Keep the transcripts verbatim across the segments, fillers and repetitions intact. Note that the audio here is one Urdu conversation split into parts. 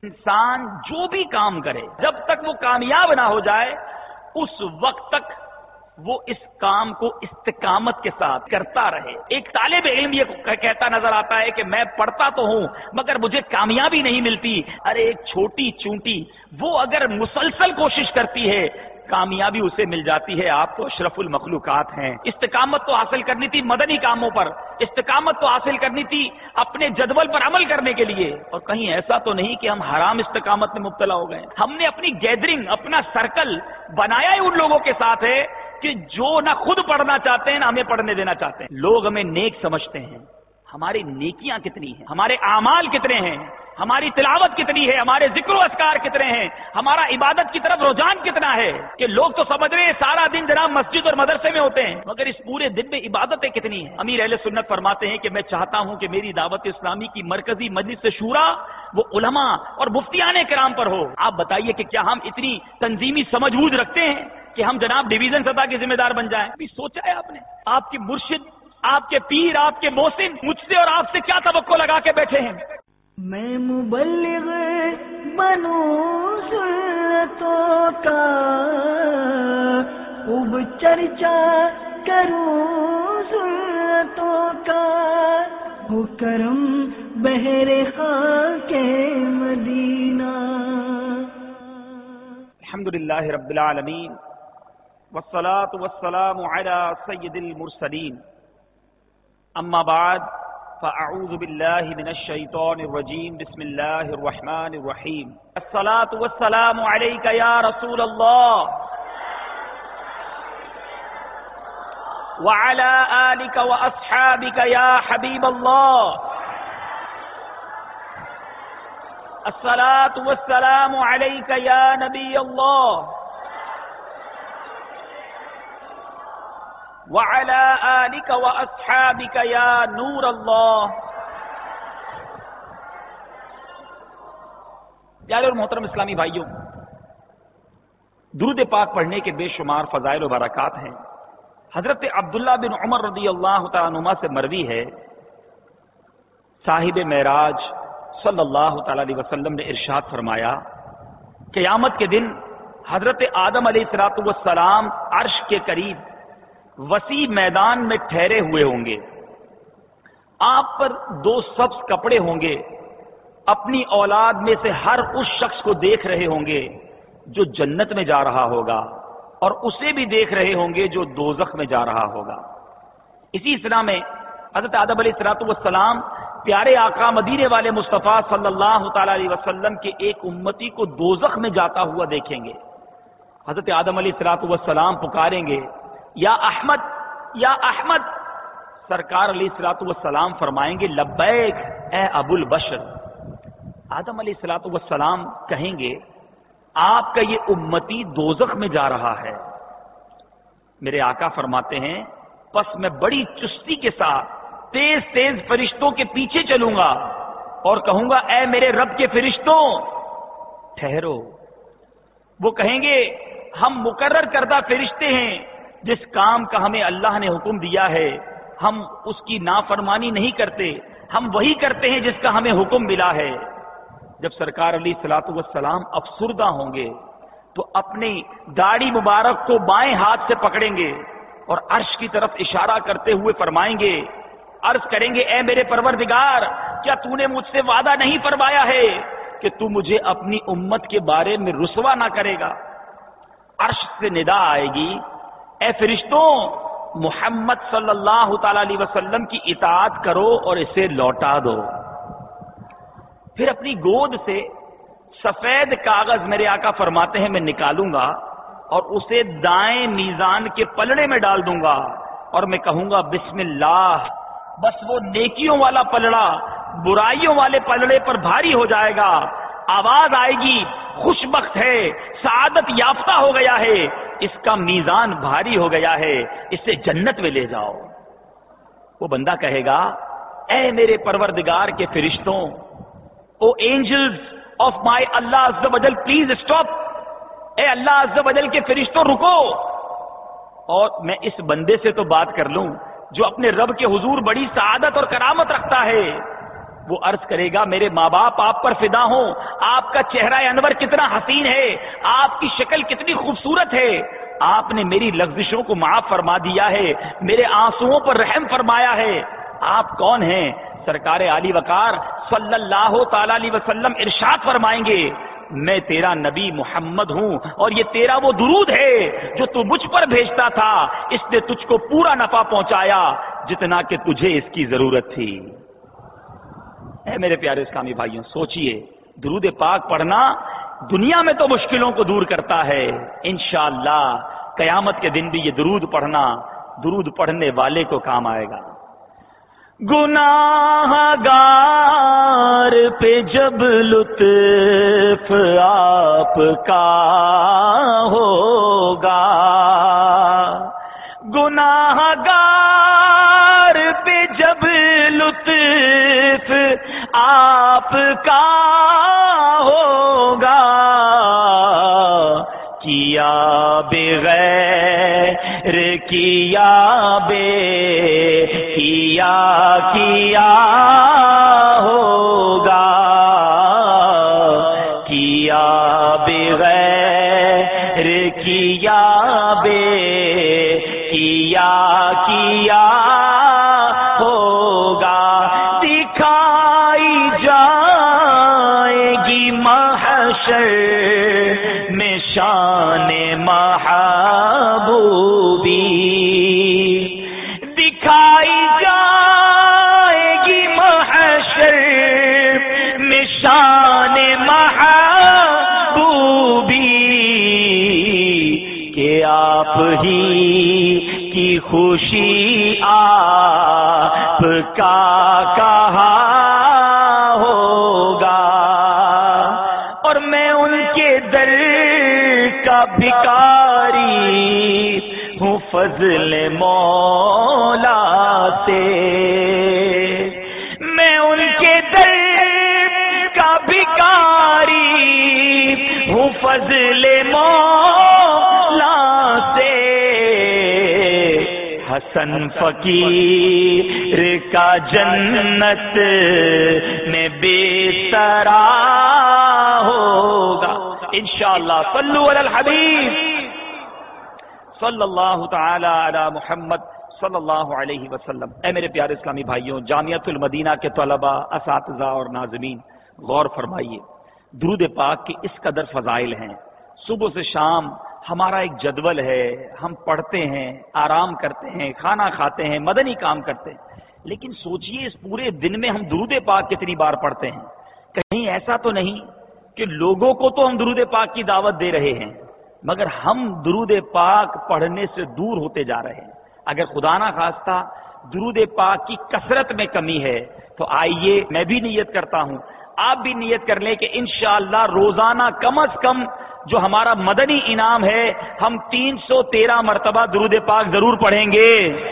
انسان جو بھی کام کرے جب تک وہ کامیاب نہ ہو جائے اس وقت تک وہ اس کام کو استقامت کے ساتھ کرتا رہے. ایک طالب علم یہ کہتا نظر آتا ہے کہ میں پڑھتا تو ہوں مگر مجھے کامیابی نہیں ملتی. ارے ایک چھوٹی چونٹی وہ اگر مسلسل کوشش کرتی ہے کامیابی اسے مل جاتی ہے. آپ تو اشرف المخلوقات ہیں. استقامت تو حاصل کرنی تھی مدنی کاموں پر، استقامت تو حاصل کرنی تھی اپنے جدول پر عمل کرنے کے لیے، اور کہیں ایسا تو نہیں کہ ہم حرام استقامت میں مبتلا ہو گئے. ہم نے اپنی گیدرنگ، اپنا سرکل بنایا ہی ان لوگوں کے ساتھ ہے کہ جو نہ خود پڑھنا چاہتے ہیں نہ ہمیں پڑھنے دینا چاہتے ہیں. لوگ ہمیں نیک سمجھتے ہیں. ہماری نیکیاں کتنی ہیں، ہمارے اعمال کتنے ہیں، ہماری تلاوت کتنی ہے، ہمارے ذکر و اذکار کتنے ہیں، ہمارا عبادت کی طرف رجحان کتنا ہے کہ لوگ تو سمجھ رہے ہیں سارا دن جناب مسجد اور مدرسے میں ہوتے ہیں مگر اس پورے دن میں عبادتیں کتنی ہیں. امیر اہل سنت فرماتے ہیں کہ میں چاہتا ہوں کہ میری دعوت اسلامی کی مرکزی مجلس شورا وہ علماء اور مفتیان کرام پر ہو. آپ بتائیے کہ کیا ہم اتنی تنظیمی سمجھ بوجھ رکھتے ہیں کہ ہم جناب ڈویژن سطح کے ذمہ دار بن جائیں؟ بھی سوچا ہے آپ نے؟ آپ کے مرشد، آپ کے پیر، آپ کے محسن مجھ سے اور آپ سے کیا توقع لگا کے بیٹھے ہیں؟ میں مبلغ بنوں سنتوں کا، خوب چرچا کروں سنتوں کا، ہو کرم بہر خاک مدینہ. الحمدللہ رب العالمین والصلاة والسلام علی سید المرسلین. اما بعد فاعوذ باللہ من الشیطان الرجیم. بسم اللہ الرحمن الرحیم. الصلاة والسلام علیک یا رسول اللہ وعلی آلک واصحابک یا حبیب اللہ. الصلاة والسلام علیک یا نبی اللہ وعلی آلک واصحابک یا نور اللہ. پیارے اور محترم اسلامی بھائیوں، درود پاک پڑھنے کے بے شمار فضائل و برکات ہیں. حضرت عبداللہ بن عمر رضی اللہ تعالیٰ عنہما سے مروی ہے، صاحب معراج صلی اللہ تعالی علیہ وسلم نے ارشاد فرمایا، قیامت کے دن حضرت آدم علیہ الصلوۃ والسلام عرش کے قریب وسیع میدان میں ٹھہرے ہوئے ہوں گے. آپ پر دو سبز کپڑے ہوں گے. اپنی اولاد میں سے ہر اس شخص کو دیکھ رہے ہوں گے جو جنت میں جا رہا ہوگا اور اسے بھی دیکھ رہے ہوں گے جو دوزخ میں جا رہا ہوگا. اسی اصطلاح میں حضرت آدم علیہ الصلوۃ والسلام پیارے آقا مدینے والے مصطفیٰ صلی اللہ تعالی علیہ وسلم کے ایک امتی کو دوزخ میں جاتا ہوا دیکھیں گے. حضرت آدم علیہ الصلوۃ والسلام پکاریں گے، یا احمد یا احمد. سرکار علیہ الصلوۃ والسلام فرمائیں گے، لبیک اے ابو البشر. آدم علیہ الصلوۃ والسلام کہیں گے، آپ کا یہ امتی دوزخ میں جا رہا ہے. میرے آقا فرماتے ہیں، پس میں بڑی چستی کے ساتھ تیز تیز فرشتوں کے پیچھے چلوں گا اور کہوں گا، اے میرے رب کے فرشتوں ٹھہرو. وہ کہیں گے، ہم مقرر کردہ فرشتے ہیں، جس کام کا ہمیں اللہ نے حکم دیا ہے ہم اس کی نافرمانی نہیں کرتے، ہم وہی کرتے ہیں جس کا ہمیں حکم ملا ہے. جب سرکار علیہ الصلوۃ والسلام افسردہ ہوں گے تو اپنی داڑھی مبارک کو بائیں ہاتھ سے پکڑیں گے اور عرش کی طرف اشارہ کرتے ہوئے فرمائیں گے، عرض کریں گے، اے میرے پروردگار، کیا تو نے مجھ سے وعدہ نہیں فرمایا ہے کہ تو مجھے اپنی امت کے بارے میں رسوا نہ کرے گا؟ عرش سے ندا آئے گی، اے فرشتوں، محمد صلی اللہ تعالی علیہ وسلم کی اطاعت کرو اور اسے لوٹا دو. پھر اپنی گود سے سفید کاغذ میرے آقا فرماتے ہیں میں نکالوں گا اور اسے دائیں میزان کے پلڑے میں ڈال دوں گا اور میں کہوں گا، بسم اللہ. بس وہ نیکیوں والا پلڑا برائیوں والے پلڑے پر بھاری ہو جائے گا. آواز آئے گی، خوش بخت ہے، سعادت یافتہ ہو گیا ہے، اس کا میزان بھاری ہو گیا ہے، اسے جنت میں لے جاؤ. وہ بندہ کہے گا، اے میرے پروردگار کے فرشتوں، او اینجلز آف مائی اللہ عز و جل پلیز اسٹاپ. اے اللہ عز و جل کے فرشتوں رکو، اور میں اس بندے سے تو بات کر لوں جو اپنے رب کے حضور بڑی سعادت اور کرامت رکھتا ہے. وہ عرض کرے گا میرے ماں باپ آپ پر فدا ہوں، آپ کا چہرہ انور کتنا حسین ہے، آپ کی شکل کتنی خوبصورت ہے، آپ نے میری لغزشوں کو معاف فرما دیا ہے، میرے آنسوؤں پر رحم فرمایا ہے، آپ کون ہیں؟ سرکار عالی وقار صلی اللہ تعالی علیہ وسلم ارشاد فرمائیں گے میں تیرا نبی محمد ہوں، اور یہ تیرا وہ درود ہے جو تو مجھ پر بھیجتا تھا، اس نے تجھ کو پورا نفع پہنچایا جتنا کہ تجھے اس کی ضرورت تھی۔ اے میرے پیارے اسلامی بھائیوں، سوچئے درود پاک پڑھنا دنیا میں تو مشکلوں کو دور کرتا ہے، انشاءاللہ قیامت کے دن بھی یہ درود پڑھنا درود پڑھنے والے کو کام آئے گا۔ گناہ گار پہ جب لطف آپ کا ہوگا، گناہ گار پہ جب لطف آپ کا ہوگا، کیا بغیر کیا بے کیا کیا ہوگا، کیا بغیر کیا بے کیا کیا ہوگا، دکھائی جائے گی محشر میں شان محبوبی، دکھائی جائے گی محشر میں شان محبوبی، کہ آپ ہی کی خوشی آپ کا کہا ہوگا، اور میں ان کے در کا بھکاری ہوں فضل مولا سے، میں ان کے در کا بھکاری ہوں فضل مولا سے، حسن فقیر کا جنت میں بستر ہوگا انشاءاللہ۔ صلو علی الحبیب صلی اللہ تعالی علی محمد صلی اللہ علیہ وسلم۔ اے میرے پیارے اسلامی بھائیوں، جامعۃ المدینہ کے طلباء، اساتذہ اور ناظرین، غور فرمائیے، درود پاک کے اس قدر فضائل ہیں، صبح سے شام ہمارا ایک جدول ہے، ہم پڑھتے ہیں، آرام کرتے ہیں، کھانا کھاتے ہیں، مدنی کام کرتے ہیں، لیکن سوچئے اس پورے دن میں ہم درود پاک کتنی بار پڑھتے ہیں؟ کہیں ایسا تو نہیں کہ لوگوں کو تو ہم درود پاک کی دعوت دے رہے ہیں مگر ہم درود پاک پڑھنے سے دور ہوتے جا رہے ہیں؟ اگر خدا نہ خواستہ درود پاک کی کثرت میں کمی ہے تو آئیے میں بھی نیت کرتا ہوں، آپ بھی نیت کر لیں کہ انشاءاللہ روزانہ کم از کم جو ہمارا مدنی انعام ہے ہم تین سو تیرہ مرتبہ درود پاک ضرور پڑھیں گے۔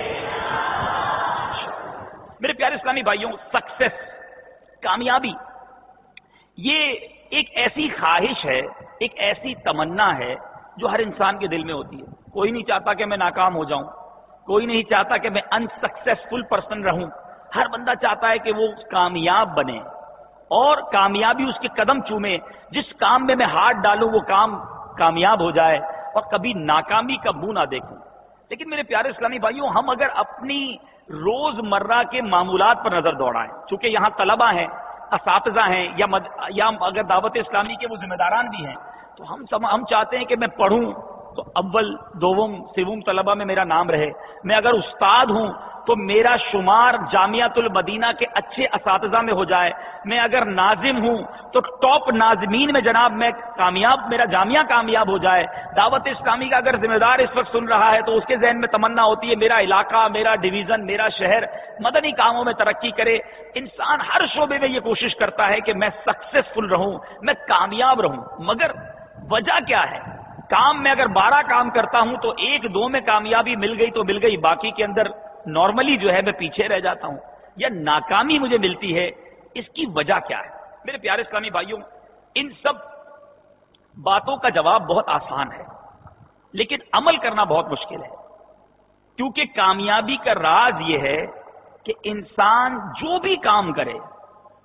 میرے پیارے اسلامی بھائیوں، سکسیس، کامیابی، یہ ایک ایسی خواہش ہے، ایک ایسی تمنا ہے جو ہر انسان کے دل میں ہوتی ہے۔ کوئی نہیں چاہتا کہ میں ناکام ہو جاؤں، کوئی نہیں چاہتا کہ میں ان سکسیسفل پرسن رہوں، ہر بندہ چاہتا ہے کہ وہ کامیاب بنے اور کامیابی اس کے قدم چومے، جس کام میں میں ہاتھ ڈالوں وہ کام کامیاب ہو جائے اور کبھی ناکامی کا منہ نہ دیکھوں۔ لیکن میرے پیارے اسلامی بھائیوں، ہم اگر اپنی روز مرہ کے معمولات پر نظر دوڑائیں، چونکہ یہاں طلبہ ہیں، اساتذہ ہیں، یا مد... یا اگر دعوت اسلامی کے وہ ذمہ داران بھی ہیں، تو ہم سم... ہم چاہتے ہیں کہ میں پڑھوں تو اول دوم سوم طلبہ میں میرا نام رہے، میں اگر استاد ہوں تو میرا شمار جامعۃ المدینہ کے اچھے اساتذہ میں ہو جائے، میں اگر ناظم ہوں تو ٹاپ ناظمین میں جناب میں کامیاب، میرا جامعہ کامیاب ہو جائے۔ دعوت اسلامی کا اگر ذمہ دار اس وقت سن رہا ہے تو اس کے ذہن میں تمنا ہوتی ہے میرا علاقہ، میرا ڈویژن، میرا شہر مدنی کاموں میں ترقی کرے۔ انسان ہر شعبے میں یہ کوشش کرتا ہے کہ میں سکسیسفل رہوں، میں کامیاب رہوں، مگر وجہ کیا ہے؟ کام میں اگر بارہ کام کرتا ہوں تو ایک دو میں کامیابی مل گئی تو مل گئی، باقی کے اندر نارملی جو ہے میں پیچھے رہ جاتا ہوں یا ناکامی مجھے ملتی ہے۔ اس کی وجہ کیا ہے؟ میرے پیارے اسلامی بھائیوں، ان سب باتوں کا جواب بہت آسان ہے لیکن عمل کرنا بہت مشکل ہے، کیونکہ کامیابی کا راز یہ ہے کہ انسان جو بھی کام کرے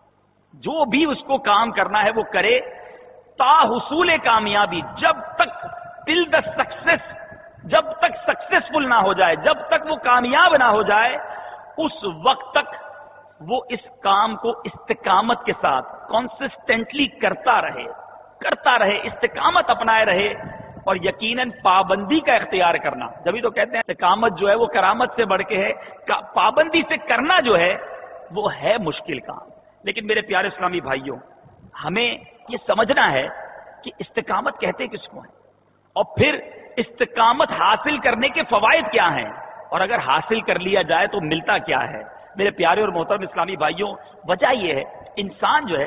جو بھی اس کو کام کرنا ہے وہ کرے تا حصول کامیابی، جب تک ٹل دا سکسیس، جب تک سکسیسفل نہ ہو جائے، جب تک وہ کامیاب نہ ہو جائے، اس وقت تک وہ اس کام کو استقامت کے ساتھ کنسسٹنٹلی کرتا رہے کرتا رہے استقامت اپنائے رہے، اور یقیناً پابندی کا اختیار کرنا. جبھی تو کہتے ہیں استقامت جو ہے وہ کرامت سے بڑھ کے ہے، پابندی سے کرنا جو ہے وہ ہے مشکل کام. لیکن میرے پیارے اسلامی بھائیوں، ہمیں یہ سمجھنا ہے کہ استقامت کہتے کس کو ہیں، اور پھر استقامت حاصل کرنے کے فوائد کیا ہیں، اور اگر حاصل کر لیا جائے تو ملتا کیا ہے. میرے پیارے اور محترم اسلامی بھائیوں، وجہ یہ ہے انسان جو ہے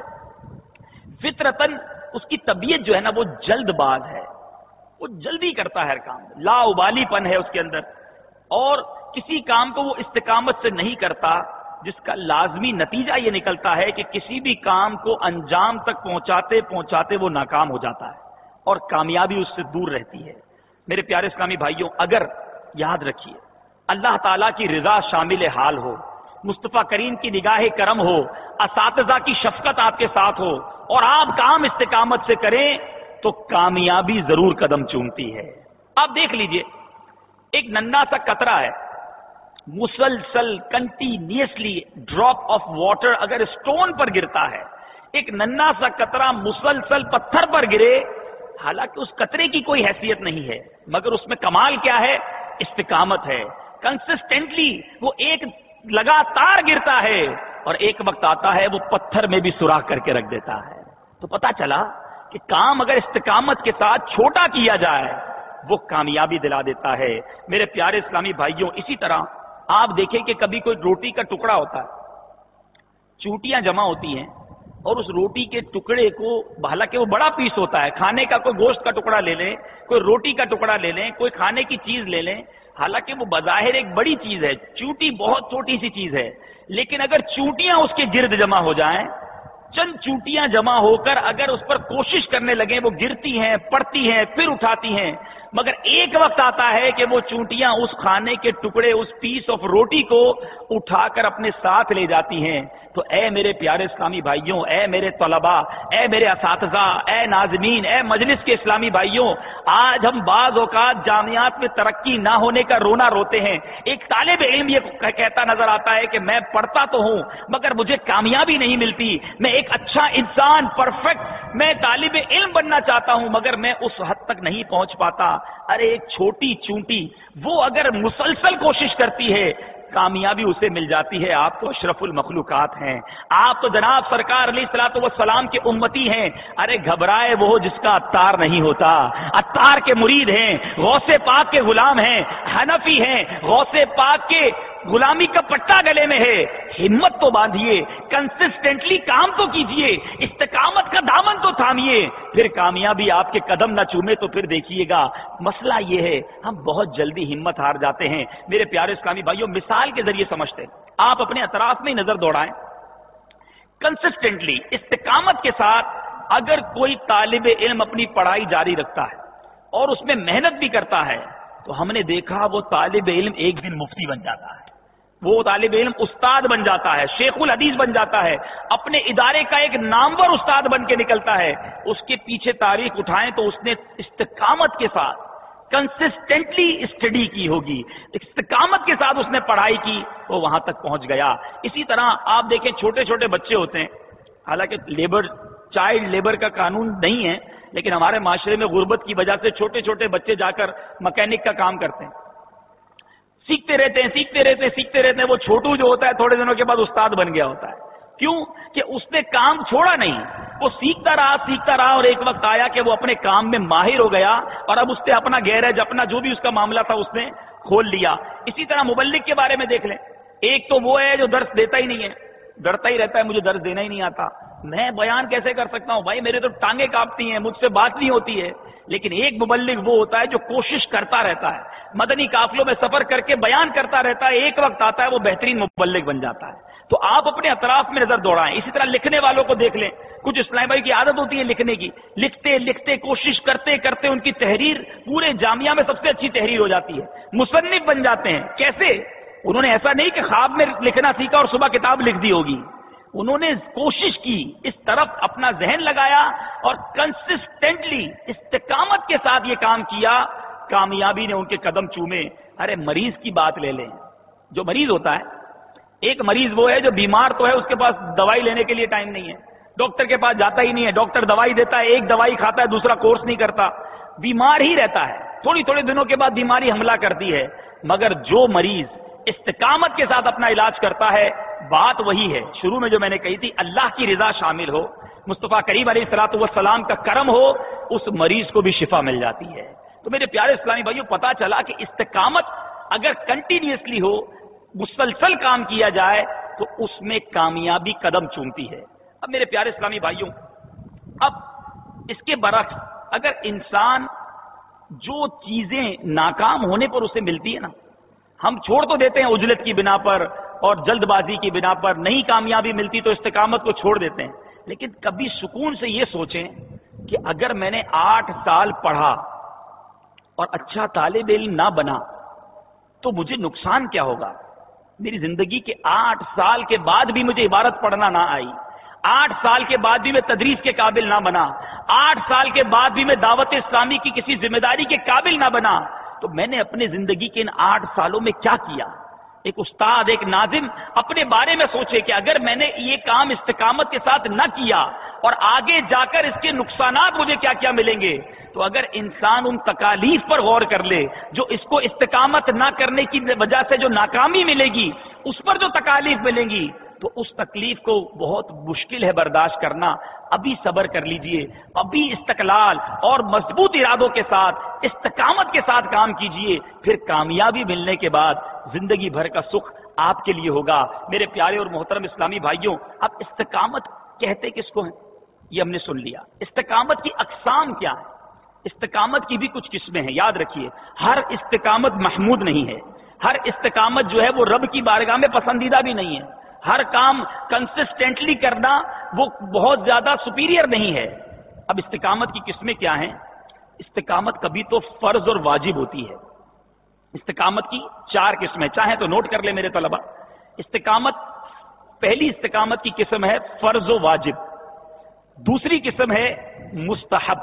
فطرتاً اس کی طبیعت جو ہے نا وہ جلد باز ہے، وہ جلدی کرتا ہے ہر کام، لا ابالی پن ہے اس کے اندر، اور کسی کام کو وہ استقامت سے نہیں کرتا، جس کا لازمی نتیجہ یہ نکلتا ہے کہ کسی بھی کام کو انجام تک پہنچاتے پہنچاتے وہ ناکام ہو جاتا ہے اور کامیابی اس سے دور رہتی ہے. میرے پیارے اسلامی بھائیوں، اگر یاد رکھیے اللہ تعالیٰ کی رضا شامل حال ہو، مصطفیٰ کریم کی نگاہ کرم ہو، اساتذہ کی شفقت آپ کے ساتھ ہو، اور آپ کام استقامت سے کریں تو کامیابی ضرور قدم چومتی ہے. آپ دیکھ لیجئے، ایک ننھا سا قطرہ ہے، مسلسل کنٹینیوسلی ڈراپ آف واٹر اگر اسٹون پر گرتا ہے، ایک ننھا سا قطرہ مسلسل پتھر پر گرے، حالانکہ اس قطرے کی کوئی حیثیت نہیں ہے، مگر اس میں کمال کیا ہے؟ استقامت ہے. کنسسٹنٹلی وہ ایک لگاتار گرتا ہے، اور ایک وقت آتا ہے وہ پتھر میں بھی سوراخ کر کے رکھ دیتا ہے. تو پتا چلا کہ کام اگر استقامت کے ساتھ چھوٹا کیا جائے وہ کامیابی دلا دیتا ہے. میرے پیارے اسلامی بھائیوں، اسی طرح آپ دیکھیں کہ کبھی کوئی روٹی کا ٹکڑا ہوتا ہے، چوٹیاں جمع ہوتی ہیں، اور اس روٹی کے ٹکڑے کو، حالانکہ وہ بڑا پیس ہوتا ہے، کھانے کا کوئی گوشت کا ٹکڑا لے لیں، کوئی روٹی کا ٹکڑا لے لیں، کوئی کھانے کی چیز لے لیں، حالانکہ وہ بظاہر ایک بڑی چیز ہے، چوٹی بہت چھوٹی سی چیز ہے، لیکن اگر چوٹیاں اس کے گرد جمع ہو جائیں، چند چوٹیاں جمع ہو کر اگر اس پر کوشش کرنے لگیں، وہ گرتی ہیں، پڑتی ہیں، پھر اٹھاتی ہیں، مگر ایک وقت آتا ہے کہ وہ چونٹیاں اس کھانے کے ٹکڑے، اس پیس آف روٹی کو اٹھا کر اپنے ساتھ لے جاتی ہیں. تو اے میرے پیارے اسلامی بھائیوں، اے میرے طلباء، اے میرے اساتذہ، اے ناظمین، اے مجلس کے اسلامی بھائیوں، آج ہم بعض اوقات جامعات میں ترقی نہ ہونے کا رونا روتے ہیں. ایک طالب علم یہ کہتا نظر آتا ہے کہ میں پڑھتا تو ہوں مگر مجھے کامیابی نہیں ملتی، میں ایک اچھا انسان، پرفیکٹ میں طالب علم بننا چاہتا ہوں مگر میں اس حد تک نہیں پہنچ پاتا. ارے ایک چھوٹی چونٹی وہ اگر مسلسل کوشش کرتی ہے، کامیابی اسے مل جاتی ہے. آپ تو اشرف المخلوقات ہیں، آپ تو جناب سرکار علیہ الصلوۃ والسلام کے امتی ہیں. ارے گھبرائے وہ جس کا عطار نہیں ہوتا. عطار کے مرید ہیں، غوث پاک کے غلام ہیں، حنفی ہیں، غوث پاک کے غلامی کا پٹا گلے میں ہے. ہمت تو باندھیے، کنسسٹنٹلی کام تو کیجئے، استقامت کا دامن تو تھامیے، پھر کامیابی آپ کے قدم نہ چومے تو پھر دیکھیے گا. مسئلہ یہ ہے ہم بہت جلدی ہمت ہار جاتے ہیں. میرے پیارے اسلامی بھائیوں، مثال کے ذریعے سمجھتے ہیں، آپ اپنے اطراف میں نظر دوڑائیں. کنسسٹنٹلی استقامت کے ساتھ اگر کوئی طالب علم اپنی پڑھائی جاری رکھتا ہے اور اس میں محنت بھی کرتا ہے تو ہم نے دیکھا وہ طالب علم ایک دن مفتی بن جاتا ہے، وہ طالب علم استاد بن جاتا ہے، شیخ الحدیث بن جاتا ہے، اپنے ادارے کا ایک نامور استاد بن کے نکلتا ہے. اس کے پیچھے تاریخ اٹھائیں تو اس نے استقامت کے ساتھ کنسسٹنٹلی اسٹڈی کی ہوگی، استقامت کے ساتھ اس نے پڑھائی کی، وہ وہاں تک پہنچ گیا. اسی طرح آپ دیکھیں چھوٹے چھوٹے بچے ہوتے ہیں، حالانکہ لیبر چائلڈ لیبر کا قانون نہیں ہے، لیکن ہمارے معاشرے میں غربت کی وجہ سے چھوٹے چھوٹے بچے جا کر مکینک کا کام کرتے ہیں، سیکھتے رہتے ہیں سیکھتے رہتے ہیں سیکھتے رہتے ہیں. وہ چھوٹو جو ہوتا ہے تھوڑے دنوں کے بعد استاد بن گیا ہوتا ہے. کیوں کہ اس نے کام چھوڑا نہیں، وہ سیکھتا رہا سیکھتا رہا اور ایک وقت آیا کہ وہ اپنے کام میں ماہر ہو گیا، اور اب اس نے اپنا گیرج، اپنا جو بھی اس کا معاملہ تھا اس نے کھول لیا. اسی طرح مبلغ کے بارے میں دیکھ لیں، ایک تو وہ ہے جو درس دیتا ہی نہیں ہے، ڈرتا ہی رہتا ہے مجھے درس دینا ہی نہیں آتا، میں بیان کیسے کر سکتا ہوں، بھائی میرے تو ٹانگیں کانپتی ہیں، مجھ سے بات نہیں ہوتی ہے. لیکن ایک مبلغ وہ ہوتا ہے جو کوشش کرتا رہتا ہے، مدنی قافلوں میں سفر کر کے بیان کرتا رہتا ہے، ایک وقت آتا ہے وہ بہترین مبلغ بن جاتا ہے. تو آپ اپنے اطراف میں نظر دوڑائیں. اسی طرح لکھنے والوں کو دیکھ لیں، کچھ اسلام بھائی کی عادت ہوتی ہے لکھنے کی، لکھتے لکھتے کوشش کرتے کرتے ان کی تحریر پورے جامعہ میں سب سے اچھی تحریر ہو جاتی ہے، مصنف بن جاتے ہیں. کیسے؟ انہوں نے ایسا نہیں کہ خواب میں لکھنا سیکھا اور صبح کتاب لکھ دی ہوگی، انہوں نے کوشش کی، اس طرف اپنا ذہن لگایا اور کنسسٹنٹلی استقامت کے ساتھ یہ کام کیا، کامیابی نے ان کے قدم چومے۔ ارے مریض کی بات لے لیں، جو مریض ہوتا ہے، ایک مریض وہ ہے جو بیمار تو ہے، اس کے پاس دوائی لینے کے لیے ٹائم نہیں ہے، ڈاکٹر کے پاس جاتا ہی نہیں ہے، ڈاکٹر دوائی دیتا ہے، ایک دوائی کھاتا ہے، دوسرا کورس نہیں کرتا، بیمار ہی رہتا ہے، تھوڑی تھوڑے دنوں کے بعد بیماری حملہ کرتی ہے۔ مگر جو مریض استقامت کے ساتھ اپنا علاج کرتا ہے، بات وہی ہے شروع میں جو میں نے کہی تھی، اللہ کی رضا شامل ہو، مصطفیٰ کریم علیہ الصلوۃ والسلام کا کرم ہو، اس مریض کو بھی شفا مل جاتی ہے۔ تو میرے پیارے اسلامی بھائیوں، پتا چلا کہ استقامت اگر کنٹینیوسلی ہو، مسلسل کام کیا جائے تو اس میں کامیابی قدم چومتی ہے۔ اب میرے پیارے اسلامی بھائیوں، اب اس کے برعکس اگر انسان جو چیزیں ناکام ہونے پر اسے ملتی ہے نا، ہم چھوڑ تو دیتے ہیں عجلت کی بنا پر اور جلد بازی کی بنا پر، نہیں کامیابی ملتی تو استقامت کو چھوڑ دیتے ہیں، لیکن کبھی سکون سے یہ سوچیں کہ اگر میں نے آٹھ سال پڑھا اور اچھا طالب علم نہ بنا تو مجھے نقصان کیا ہوگا؟ میری زندگی کے آٹھ سال کے بعد بھی مجھے عبارت پڑھنا نہ آئی، آٹھ سال کے بعد بھی میں تدریس کے قابل نہ بنا، آٹھ سال کے بعد بھی میں دعوت اسلامی کی کسی ذمہ داری کے قابل نہ بنا، تو میں نے اپنے زندگی کے ان آٹھ سالوں میں کیا کیا؟ ایک استاد، ایک ناظم اپنے بارے میں سوچے کہ اگر میں نے یہ کام استقامت کے ساتھ نہ کیا اور آگے جا کر اس کے نقصانات مجھے کیا کیا ملیں گے۔ تو اگر انسان ان تکالیف پر غور کر لے جو اس کو استقامت نہ کرنے کی وجہ سے جو ناکامی ملے گی، اس پر جو تکالیف ملیں گی، تو اس تکلیف کو بہت مشکل ہے برداشت کرنا۔ ابھی صبر کر لیجئے، ابھی استقلال اور مضبوط ارادوں کے ساتھ استقامت کے ساتھ کام کیجئے، پھر کامیابی ملنے کے بعد زندگی بھر کا سکھ آپ کے لیے ہوگا۔ میرے پیارے اور محترم اسلامی بھائیوں، اب استقامت کہتے کس کو ہیں یہ ہم نے سن لیا۔ استقامت کی اقسام کیا ہے؟ استقامت کی بھی کچھ قسمیں ہیں، یاد رکھیے، ہر استقامت محمود نہیں ہے، ہر استقامت جو ہے وہ رب کی بارگاہ میں پسندیدہ بھی نہیں ہے، ہر کام کنسسٹنٹلی کرنا وہ بہت زیادہ سپیریئر نہیں ہے۔ اب استقامت کی قسمیں کیا ہیں؟ استقامت کبھی تو فرض اور واجب ہوتی ہے۔ استقامت کی چار قسمیں، چاہیں تو نوٹ کر لیں میرے طلبہ۔ استقامت، پہلی استقامت کی قسم ہے فرض و واجب، دوسری قسم ہے مستحب،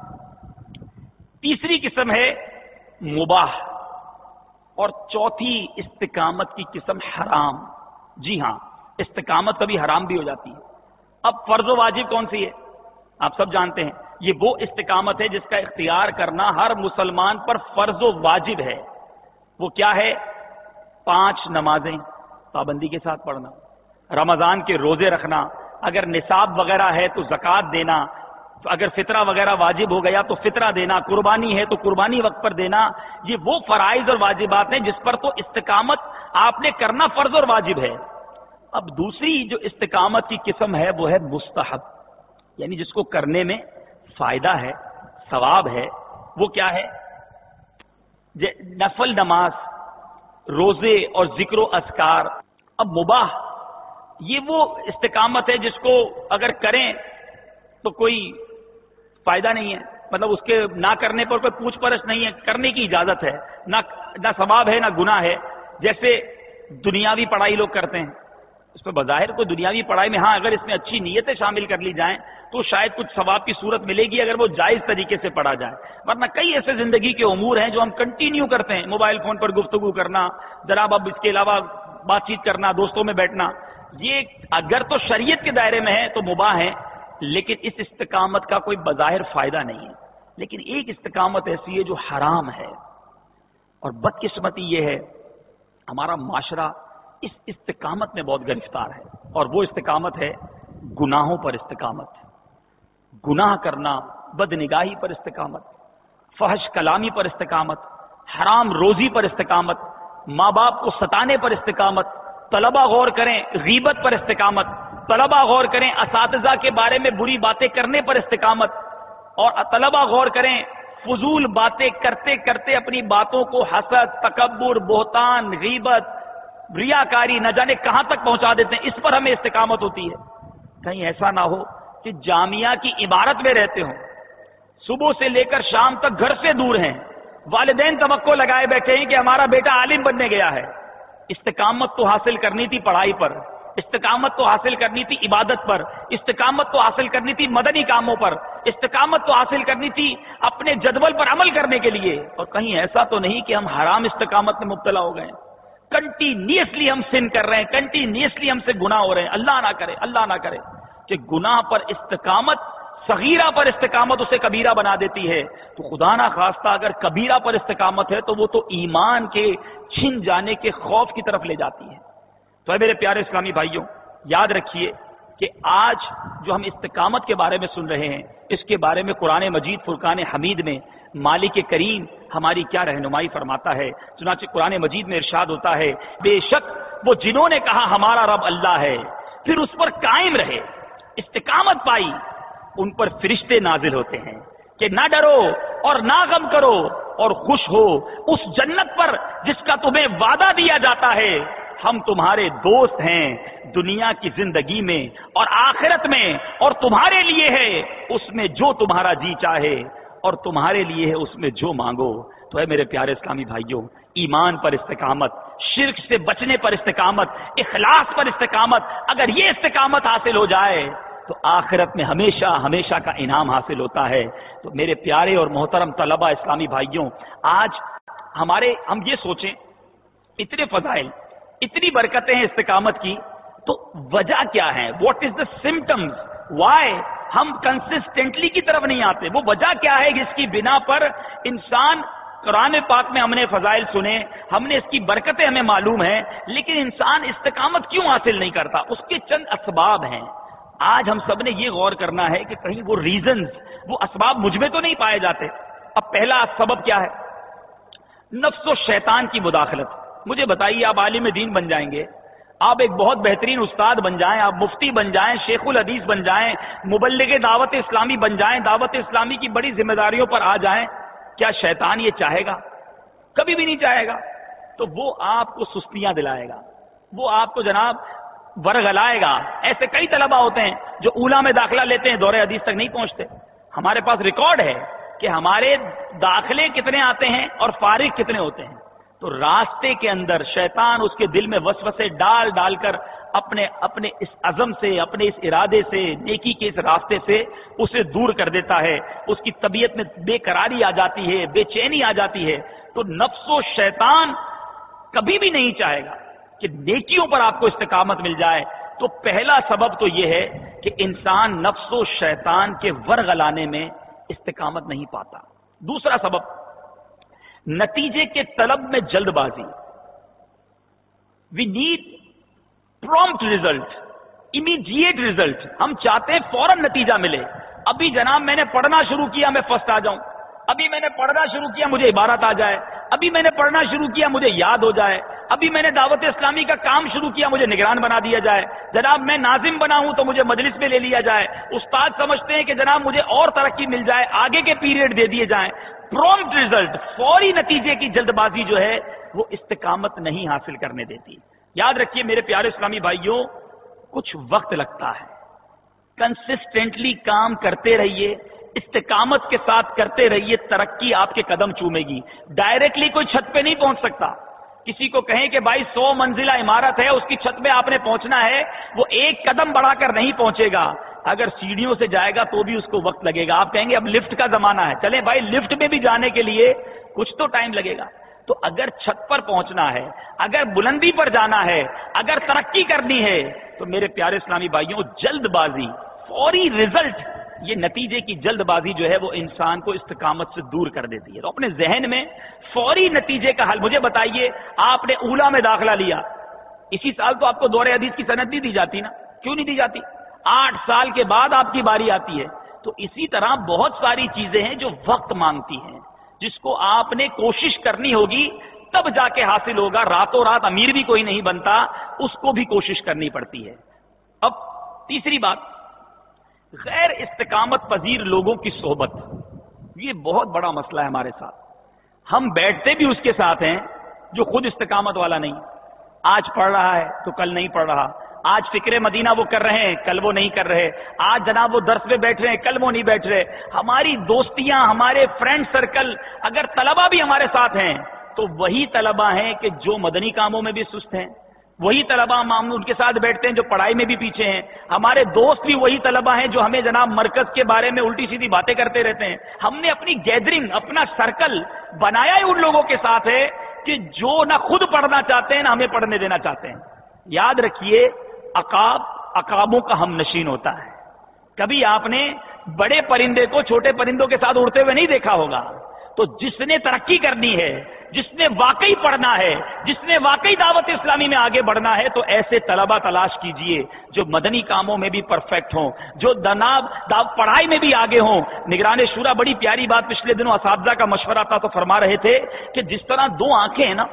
تیسری قسم ہے مباح، اور چوتھی استقامت کی قسم حرام۔ جی ہاں، استقامت کبھی حرام بھی ہو جاتی ہے۔ اب فرض و واجب کون سی ہے؟ آپ سب جانتے ہیں، یہ وہ استقامت ہے جس کا اختیار کرنا ہر مسلمان پر فرض و واجب ہے۔ وہ کیا ہے؟ پانچ نمازیں پابندی کے ساتھ پڑھنا، رمضان کے روزے رکھنا، اگر نصاب وغیرہ ہے تو زکوٰۃ دینا، تو اگر فطرہ وغیرہ واجب ہو گیا تو فطرہ دینا، قربانی ہے تو قربانی وقت پر دینا۔ یہ وہ فرائض اور واجبات ہیں جس پر تو استقامت آپ نے کرنا فرض اور واجب ہے۔ اب دوسری جو استقامت کی قسم ہے وہ ہے مستحب، یعنی جس کو کرنے میں فائدہ ہے، ثواب ہے۔ وہ کیا ہے؟ نفل نماز، روزے اور ذکر و اذکار۔ اب مباح، یہ وہ استقامت ہے جس کو اگر کریں تو کوئی فائدہ نہیں ہے، مطلب اس کے نہ کرنے پر کوئی پوچھ پرچھ نہیں ہے، کرنے کی اجازت ہے، نہ نہ ثواب ہے نہ گناہ ہے۔ جیسے دنیاوی پڑھائی لوگ کرتے ہیں، اس میں بظاہر کوئی دنیاوی پڑھائی میں ہاں اگر اس میں اچھی نیتیں شامل کر لی جائیں تو شاید کچھ ثواب کی صورت ملے گی اگر وہ جائز طریقے سے پڑھا جائے، ورنہ کئی ایسے زندگی کے امور ہیں جو ہم کنٹینیو کرتے ہیں، موبائل فون پر گفتگو کرنا، جناب اب اس کے علاوہ بات چیت کرنا، دوستوں میں بیٹھنا، یہ اگر تو شریعت کے دائرے میں ہے تو مباح ہے، لیکن اس استقامت کا کوئی بظاہر فائدہ نہیں ہے۔ لیکن ایک استقامت ایسی ہے جو حرام ہے، اور بدقسمتی یہ ہے ہمارا معاشرہ اس استقامت میں بہت گرفتار ہے، اور وہ استقامت ہے گناہوں پر استقامت، گناہ کرنا، بدنگاہی پر استقامت، فحش کلامی پر استقامت، حرام روزی پر استقامت، ماں باپ کو ستانے پر استقامت، طلبہ غور کریں غیبت پر استقامت، طلبہ غور کریں اساتذہ کے بارے میں بری باتیں کرنے پر استقامت، اور طلبہ غور کریں فضول باتیں کرتے کرتے اپنی باتوں کو حسد، تکبر، بہتان، غیبت، ریاکاری نہ جانے کہاں تک پہنچا دیتے ہیں، اس پر ہمیں استقامت ہوتی ہے۔ کہیں ایسا نہ ہو کہ جامعہ کی عمارت میں رہتے ہوں، صبح سے لے کر شام تک گھر سے دور ہیں، والدین توقع لگائے بیٹھے ہیں کہ ہمارا بیٹا عالم بننے گیا ہے، استقامت تو حاصل کرنی تھی پڑھائی پر، استقامت تو حاصل کرنی تھی عبادت پر، استقامت تو حاصل کرنی تھی مدنی کاموں پر، استقامت تو حاصل کرنی تھی اپنے جدول پر عمل کرنے کے لیے، اور کہیں ایسا تو نہیں کہ ہم حرام استقامت میں مبتلا ہو گئے، کنٹینیوسلی ہم سن کر رہے ہیں، کنٹینیوسلی ہم سے گناہ ہو رہے ہیں۔ اللہ نہ کرے، اللہ نہ کرے کہ گناہ پر استقامت، صغیرہ پر استقامت اسے کبیرہ بنا دیتی ہے، تو خدا نہ خواستہ اگر کبیرہ پر استقامت ہے تو وہ تو ایمان کے چھن جانے کے خوف کی طرف لے جاتی ہے۔ تو اے میرے پیارے اسلامی بھائیوں، یاد رکھیے کہ آج جو ہم استقامت کے بارے میں سن رہے ہیں، اس کے بارے میں قرآن مجید فرقان حمید میں مالک کریم ہماری کیا رہنمائی فرماتا ہے۔ چنانچہ قرآن مجید میں ارشاد ہوتا ہے، بے شک وہ جنہوں نے کہا ہمارا رب اللہ ہے، پھر اس پر قائم رہے، استقامت پائی، ان پر فرشتے نازل ہوتے ہیں کہ نہ ڈرو اور نہ غم کرو اور خوش ہو اس جنت پر جس کا تمہیں وعدہ دیا جاتا ہے، ہم تمہارے دوست ہیں دنیا کی زندگی میں اور آخرت میں، اور تمہارے لیے ہے اس میں جو تمہارا جی چاہے، اور تمہارے لیے ہے اس میں جو مانگو۔ تو اے میرے پیارے اسلامی بھائیوں، ایمان پر استقامت، شرک سے بچنے پر استقامت، اخلاص پر استقامت، اگر یہ استقامت حاصل ہو جائے تو آخرت میں ہمیشہ ہمیشہ کا انعام حاصل ہوتا ہے۔ تو میرے پیارے اور محترم طلبہ اسلامی بھائیوں، آج ہمارے ہم یہ سوچیں، اتنے فضائل، اتنی برکتیں ہیں استقامت کی، تو وجہ کیا ہے؟ What is the symptoms why ہم کنسسٹنٹلی کی طرف نہیں آتے؟ وہ وجہ کیا ہے جس کی بنا پر انسان، قرآن پاک میں ہم نے فضائل سنے، ہم نے اس کی برکتیں ہمیں معلوم ہیں، لیکن انسان استقامت کیوں حاصل نہیں کرتا؟ اس کے چند اسباب ہیں۔ آج ہم سب نے یہ غور کرنا ہے کہ کہیں وہ ریزنز، وہ اسباب مجھ میں تو نہیں پائے جاتے۔ اب پہلا سبب کیا ہے؟ نفس و شیطان کی مداخلت۔ مجھے بتائیے، آپ عالم دین بن جائیں گے، آپ ایک بہت بہترین استاد بن جائیں، آپ مفتی بن جائیں، شیخ الحدیث بن جائیں، مبلغ دعوت اسلامی بن جائیں، دعوت اسلامی کی بڑی ذمہ داریوں پر آ جائیں، کیا شیطان یہ چاہے گا؟ کبھی بھی نہیں چاہے گا۔ تو وہ آپ کو سستیاں دلائے گا، وہ آپ کو جناب ورغلائے گا۔ ایسے کئی طلبہ ہوتے ہیں جو اولا میں داخلہ لیتے ہیں، دورہ حدیث تک نہیں پہنچتے۔ ہمارے پاس ریکارڈ ہے کہ ہمارے داخلے کتنے آتے ہیں اور فارغ کتنے ہوتے ہیں۔ تو راستے کے اندر شیطان اس کے دل میں وسوسے ڈال ڈال کر اپنے اپنے اس عزم سے، اپنے اس ارادے سے، نیکی کے اس راستے سے اسے دور کر دیتا ہے۔ اس کی طبیعت میں بے قراری آ جاتی ہے، بے چینی آ جاتی ہے۔ تو نفس و شیطان کبھی بھی نہیں چاہے گا کہ نیکیوں پر آپ کو استقامت مل جائے۔ تو پہلا سبب تو یہ ہے کہ انسان نفس و شیطان کے ورغلانے میں استقامت نہیں پاتا۔ دوسرا سبب، نتیجے کے طلب میں جلد بازی۔ We need prompt result, immediate result. ہم چاہتے ہیں فوراً نتیجہ ملے۔ ابھی جناب میں نے پڑھنا شروع کیا، میں فرسٹ آ جاؤں، ابھی میں نے پڑھنا شروع کیا مجھے عبارت آ جائے، ابھی میں نے پڑھنا شروع کیا مجھے یاد ہو جائے، ابھی میں نے دعوت اسلامی کا کام شروع کیا مجھے نگران بنا دیا جائے، جناب میں ناظم بنا ہوں تو مجھے مجلس میں لے لیا جائے، استاد سمجھتے ہیں کہ جناب مجھے اور ترقی مل جائے، آگے کے پیریڈ دے دیے جائیں۔ پرومپٹ ریزلٹ، فوری نتیجے کی جلد بازی جو ہے وہ استقامت نہیں حاصل کرنے دیتی۔ یاد رکھیے میرے پیارے اسلامی بھائیوں، کچھ وقت لگتا ہے، کنسسٹنٹلی کام کرتے رہیے، استقامت کے ساتھ کرتے رہیے، ترقی آپ کے قدم چومے گی۔ ڈائریکٹلی کوئی چھت پہ نہیں پہنچ سکتا۔ کسی کو کہیں کہ بھائی سو منزلہ عمارت ہے، اس کی چھت پہ آپ نے پہنچنا ہے، وہ ایک قدم بڑھا کر نہیں پہنچے گا۔ اگر سیڑھیوں سے جائے گا تو بھی اس کو وقت لگے گا۔ آپ کہیں گے اب لفٹ کا زمانہ ہے، چلیں بھائی لفٹ میں بھی جانے کے لیے کچھ تو ٹائم لگے گا۔ تو اگر چھت پر پہنچنا ہے، اگر بلندی پر جانا ہے، اگر ترقی کرنی ہے، تو میرے پیارے اسلامی بھائیوں، جلد بازی، فوری رزلٹ، یہ نتیجے کی جلد بازی جو ہے وہ انسان کو استقامت سے دور کر دیتی ہے۔ تو اپنے ذہن میں فوری نتیجے کا حل، مجھے بتائیے آپ نے اولا میں داخلہ لیا، اسی سال تو آپ کو دورہ حدیث کی سند نہیں دی جاتی نا؟ کیوں نہیں دی جاتی؟ آٹھ سال کے بعد آپ کی باری آتی ہے۔ تو اسی طرح بہت ساری چیزیں ہیں جو وقت مانگتی ہیں، جس کو آپ نے کوشش کرنی ہوگی تب جا کے حاصل ہوگا۔ راتوں رات امیر بھی کوئی نہیں بنتا، اس کو بھی کوشش کرنی پڑتی ہے۔ اب تیسری بات، غیر استقامت پذیر لوگوں کی صحبت، یہ بہت بڑا مسئلہ ہے ہمارے ساتھ۔ ہم بیٹھتے بھی اس کے ساتھ ہیں جو خود استقامت والا نہیں، آج پڑھ رہا ہے تو کل نہیں پڑھ رہا، آج فکر مدینہ وہ کر رہے ہیں کل وہ نہیں کر رہے، آج جناب وہ درس میں بیٹھ رہے ہیں کل وہ نہیں بیٹھ رہے۔ ہماری دوستیاں، ہمارے فرینڈ سرکل، اگر طلبہ بھی ہمارے ساتھ ہیں تو وہی طلبہ ہیں کہ جو مدنی کاموں میں بھی سست ہیں، وہی طلبہ ہم ان کے ساتھ بیٹھتے ہیں جو پڑھائی میں بھی پیچھے ہیں. ہمارے دوست بھی وہی طلبہ ہیں جو ہمیں جناب مرکز کے بارے میں الٹی سیدھی باتیں کرتے رہتے ہیں. ہم نے اپنی گیدرنگ، اپنا سرکل بنایا ہی ان لوگوں کے ساتھ ہے کہ جو نہ خود پڑھنا چاہتے ہیں نہ ہمیں پڑھنے دینا چاہتے ہیں. یاد رکھیے، عقاب عقابوں کا ہم نشین ہوتا ہے. کبھی آپ نے بڑے پرندے کو چھوٹے پرندوں کے ساتھ اڑتے ہوئے نہیں دیکھا ہوگا. تو جس نے ترقی کرنی ہے، جس نے واقعی پڑھنا ہے، جس نے واقعی دعوت اسلامی میں آگے بڑھنا ہے، تو ایسے طلبہ تلاش کیجئے جو مدنی کاموں میں بھی پرفیکٹ ہوں، جو دناب پڑھائی میں بھی آگے ہوں. نگران شورا بڑی پیاری بات پچھلے دنوں اساتذہ کا مشورہ تھا تو فرما رہے تھے کہ جس طرح دو آنکھیں ہیں نا،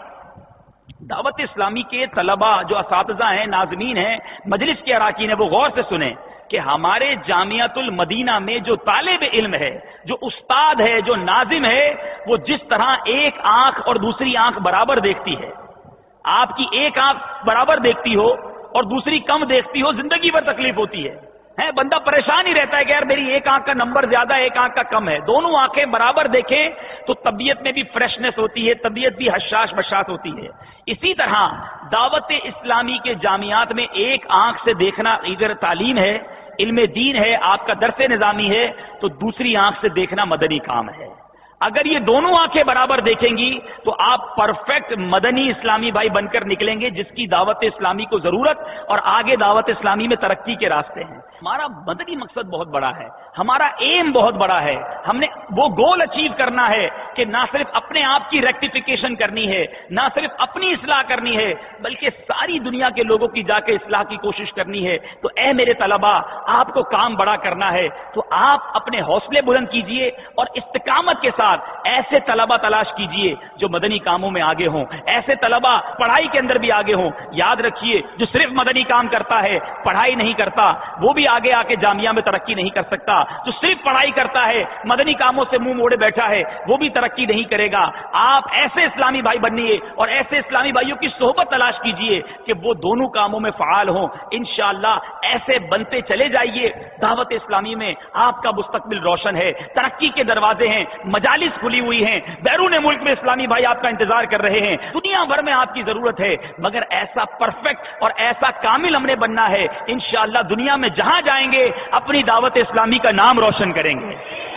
دعوت اسلامی کے طلبہ جو اساتذہ ہیں، ناظمین ہیں، مجلس کے اراکین ہیں، وہ غور سے سنیں کہ ہمارے جامعۃ المدینہ میں جو طالب علم ہے، جو استاد ہے، جو ناظم ہے، وہ جس طرح ایک آنکھ اور دوسری آنکھ برابر دیکھتی ہے، آپ کی ایک آنکھ برابر دیکھتی ہو اور دوسری کم دیکھتی ہو، زندگی بھر تکلیف ہوتی ہے. ہے بندہ پریشان ہی رہتا ہے کہ یار میری ایک آنکھ کا نمبر زیادہ ہے، ایک آنکھ کا کم ہے. دونوں آنکھیں برابر دیکھیں تو طبیعت میں بھی فریشنس ہوتی ہے، طبیعت بھی حشاش بشاش ہوتی ہے. اسی طرح دعوت اسلامی کے جامعات میں ایک آنکھ سے دیکھنا اگر تعلیم ہے، علم دین ہے، آپ کا درس نظامی ہے، تو دوسری آنکھ سے دیکھنا مدنی کام ہے. اگر یہ دونوں آنکھیں برابر دیکھیں گی تو آپ پرفیکٹ مدنی اسلامی بھائی بن کر نکلیں گے، جس کی دعوت اسلامی کو ضرورت اور آگے دعوت اسلامی میں ترقی کے راستے ہیں. ہمارا مدنی مقصد بہت بڑا ہے، ہمارا ایم بہت بڑا ہے. ہم نے وہ گول اچیو کرنا ہے کہ نہ صرف اپنے آپ کی ریکٹیفیکیشن کرنی ہے، نہ صرف اپنی اصلاح کرنی ہے، بلکہ ساری دنیا کے لوگوں کی جا کے اصلاح کی کوشش کرنی ہے. تو اے میرے طلباء، آپ کو کام بڑا کرنا ہے تو آپ اپنے حوصلے بلند کیجئے اور استقامت کے ساتھ ایسے طلباء تلاش کیجئے جو مدنی کاموں میں آگے ہوں، ایسے طلباء پڑھائی کے اندر بھی آگے ہوں. یاد رکھیے، جو صرف مدنی کام کرتا ہے، پڑھائی نہیں کرتا، وہ بھی آگے آ کے جامعہ میں ترقی نہیں کر سکتا. جو صرف پڑھائی کرتا ہے، مدنی کاموں سے منہ موڑے بیٹھا ہے، وہ بھی ترقی نہیں کرے گا. آپ ایسے اسلامی بھائی بنیے اور ایسے اسلامی بھائیوں کی صحبت تلاش کیجئے کہ وہ دونوں کاموں میں فعال ہوں. انشاءاللہ ایسے بنتے چلے جائیے. دعوت اسلامی میں آپ کا مستقبل روشن ہے، ترقی کے دروازے ہیں، مجالس کھلی ہوئی ہیں، بیرون ملک میں اسلامی بھائی آپ کا انتظار کر رہے ہیں، دنیا بھر میں آپ کی ضرورت ہے. مگر ایسا پرفیکٹ اور ایسا کامل ہم نے بننا ہے، انشاءاللہ دنیا میں جہاں جائیں گے اپنی دعوت اسلامی کا نام روشن کریں گے.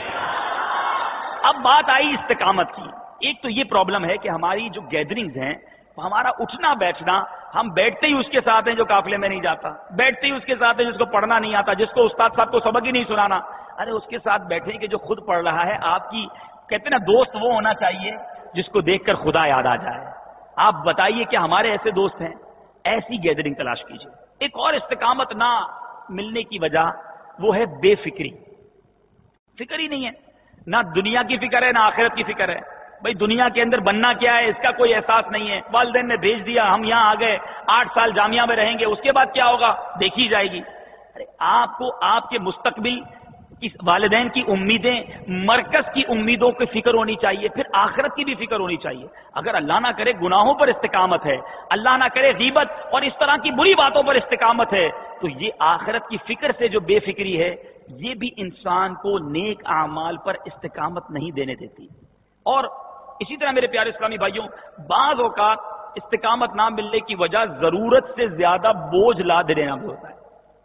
اب بات آئی استقامت کی. ایک تو یہ پرابلم ہے کہ ہماری جو گیدرنگز ہیں، ہمارا اٹھنا بیٹھنا، ہم بیٹھتے ہی اس کے ساتھ ہیں جو قافلے میں نہیں جاتا، بیٹھتے ہی اس کے ساتھ ہیں جس کو پڑھنا نہیں آتا، جس کو استاد صاحب کو سبق ہی نہیں سنانا. ارے اس کے ساتھ بیٹھے کہ جو خود پڑھ رہا ہے. آپ کی کہتے ہیں نا دوست وہ ہونا چاہیے جس کو دیکھ کر خدا یاد آ جائے. آپ بتائیے کہ ہمارے ایسے دوست ہیں؟ ایسی گیدرنگ تلاش کیجیے. ایک اور استقامت نہ ملنے کی وجہ وہ ہے بے فکری. فکر ہی نہیں ہے، نہ دنیا کی فکر ہے نہ آخرت کی فکر ہے. بھائی دنیا کے اندر بننا کیا ہے اس کا کوئی احساس نہیں ہے. والدین نے بھیج دیا، ہم یہاں آ گئے، آٹھ سال جامعہ میں رہیں گے، اس کے بعد کیا ہوگا دیکھی جائے گی. ارے آپ کو آپ کے مستقبل، والدین کی امیدیں، مرکز کی امیدوں کی فکر ہونی چاہیے، پھر آخرت کی بھی فکر ہونی چاہیے. اگر اللہ نہ کرے گناہوں پر استقامت ہے، اللہ نہ کرے غیبت اور اس طرح کی بری باتوں پر استقامت ہے، تو یہ آخرت کی فکر سے جو بے فکری ہے یہ بھی انسان کو نیک اعمال پر استقامت نہیں دینے دیتی. اور اسی طرح میرے پیارے اسلامی بھائیوں، بعض اوقات استقامت نہ ملنے کی وجہ ضرورت سے زیادہ بوجھ لاد دینا بھی ہوتا ہے.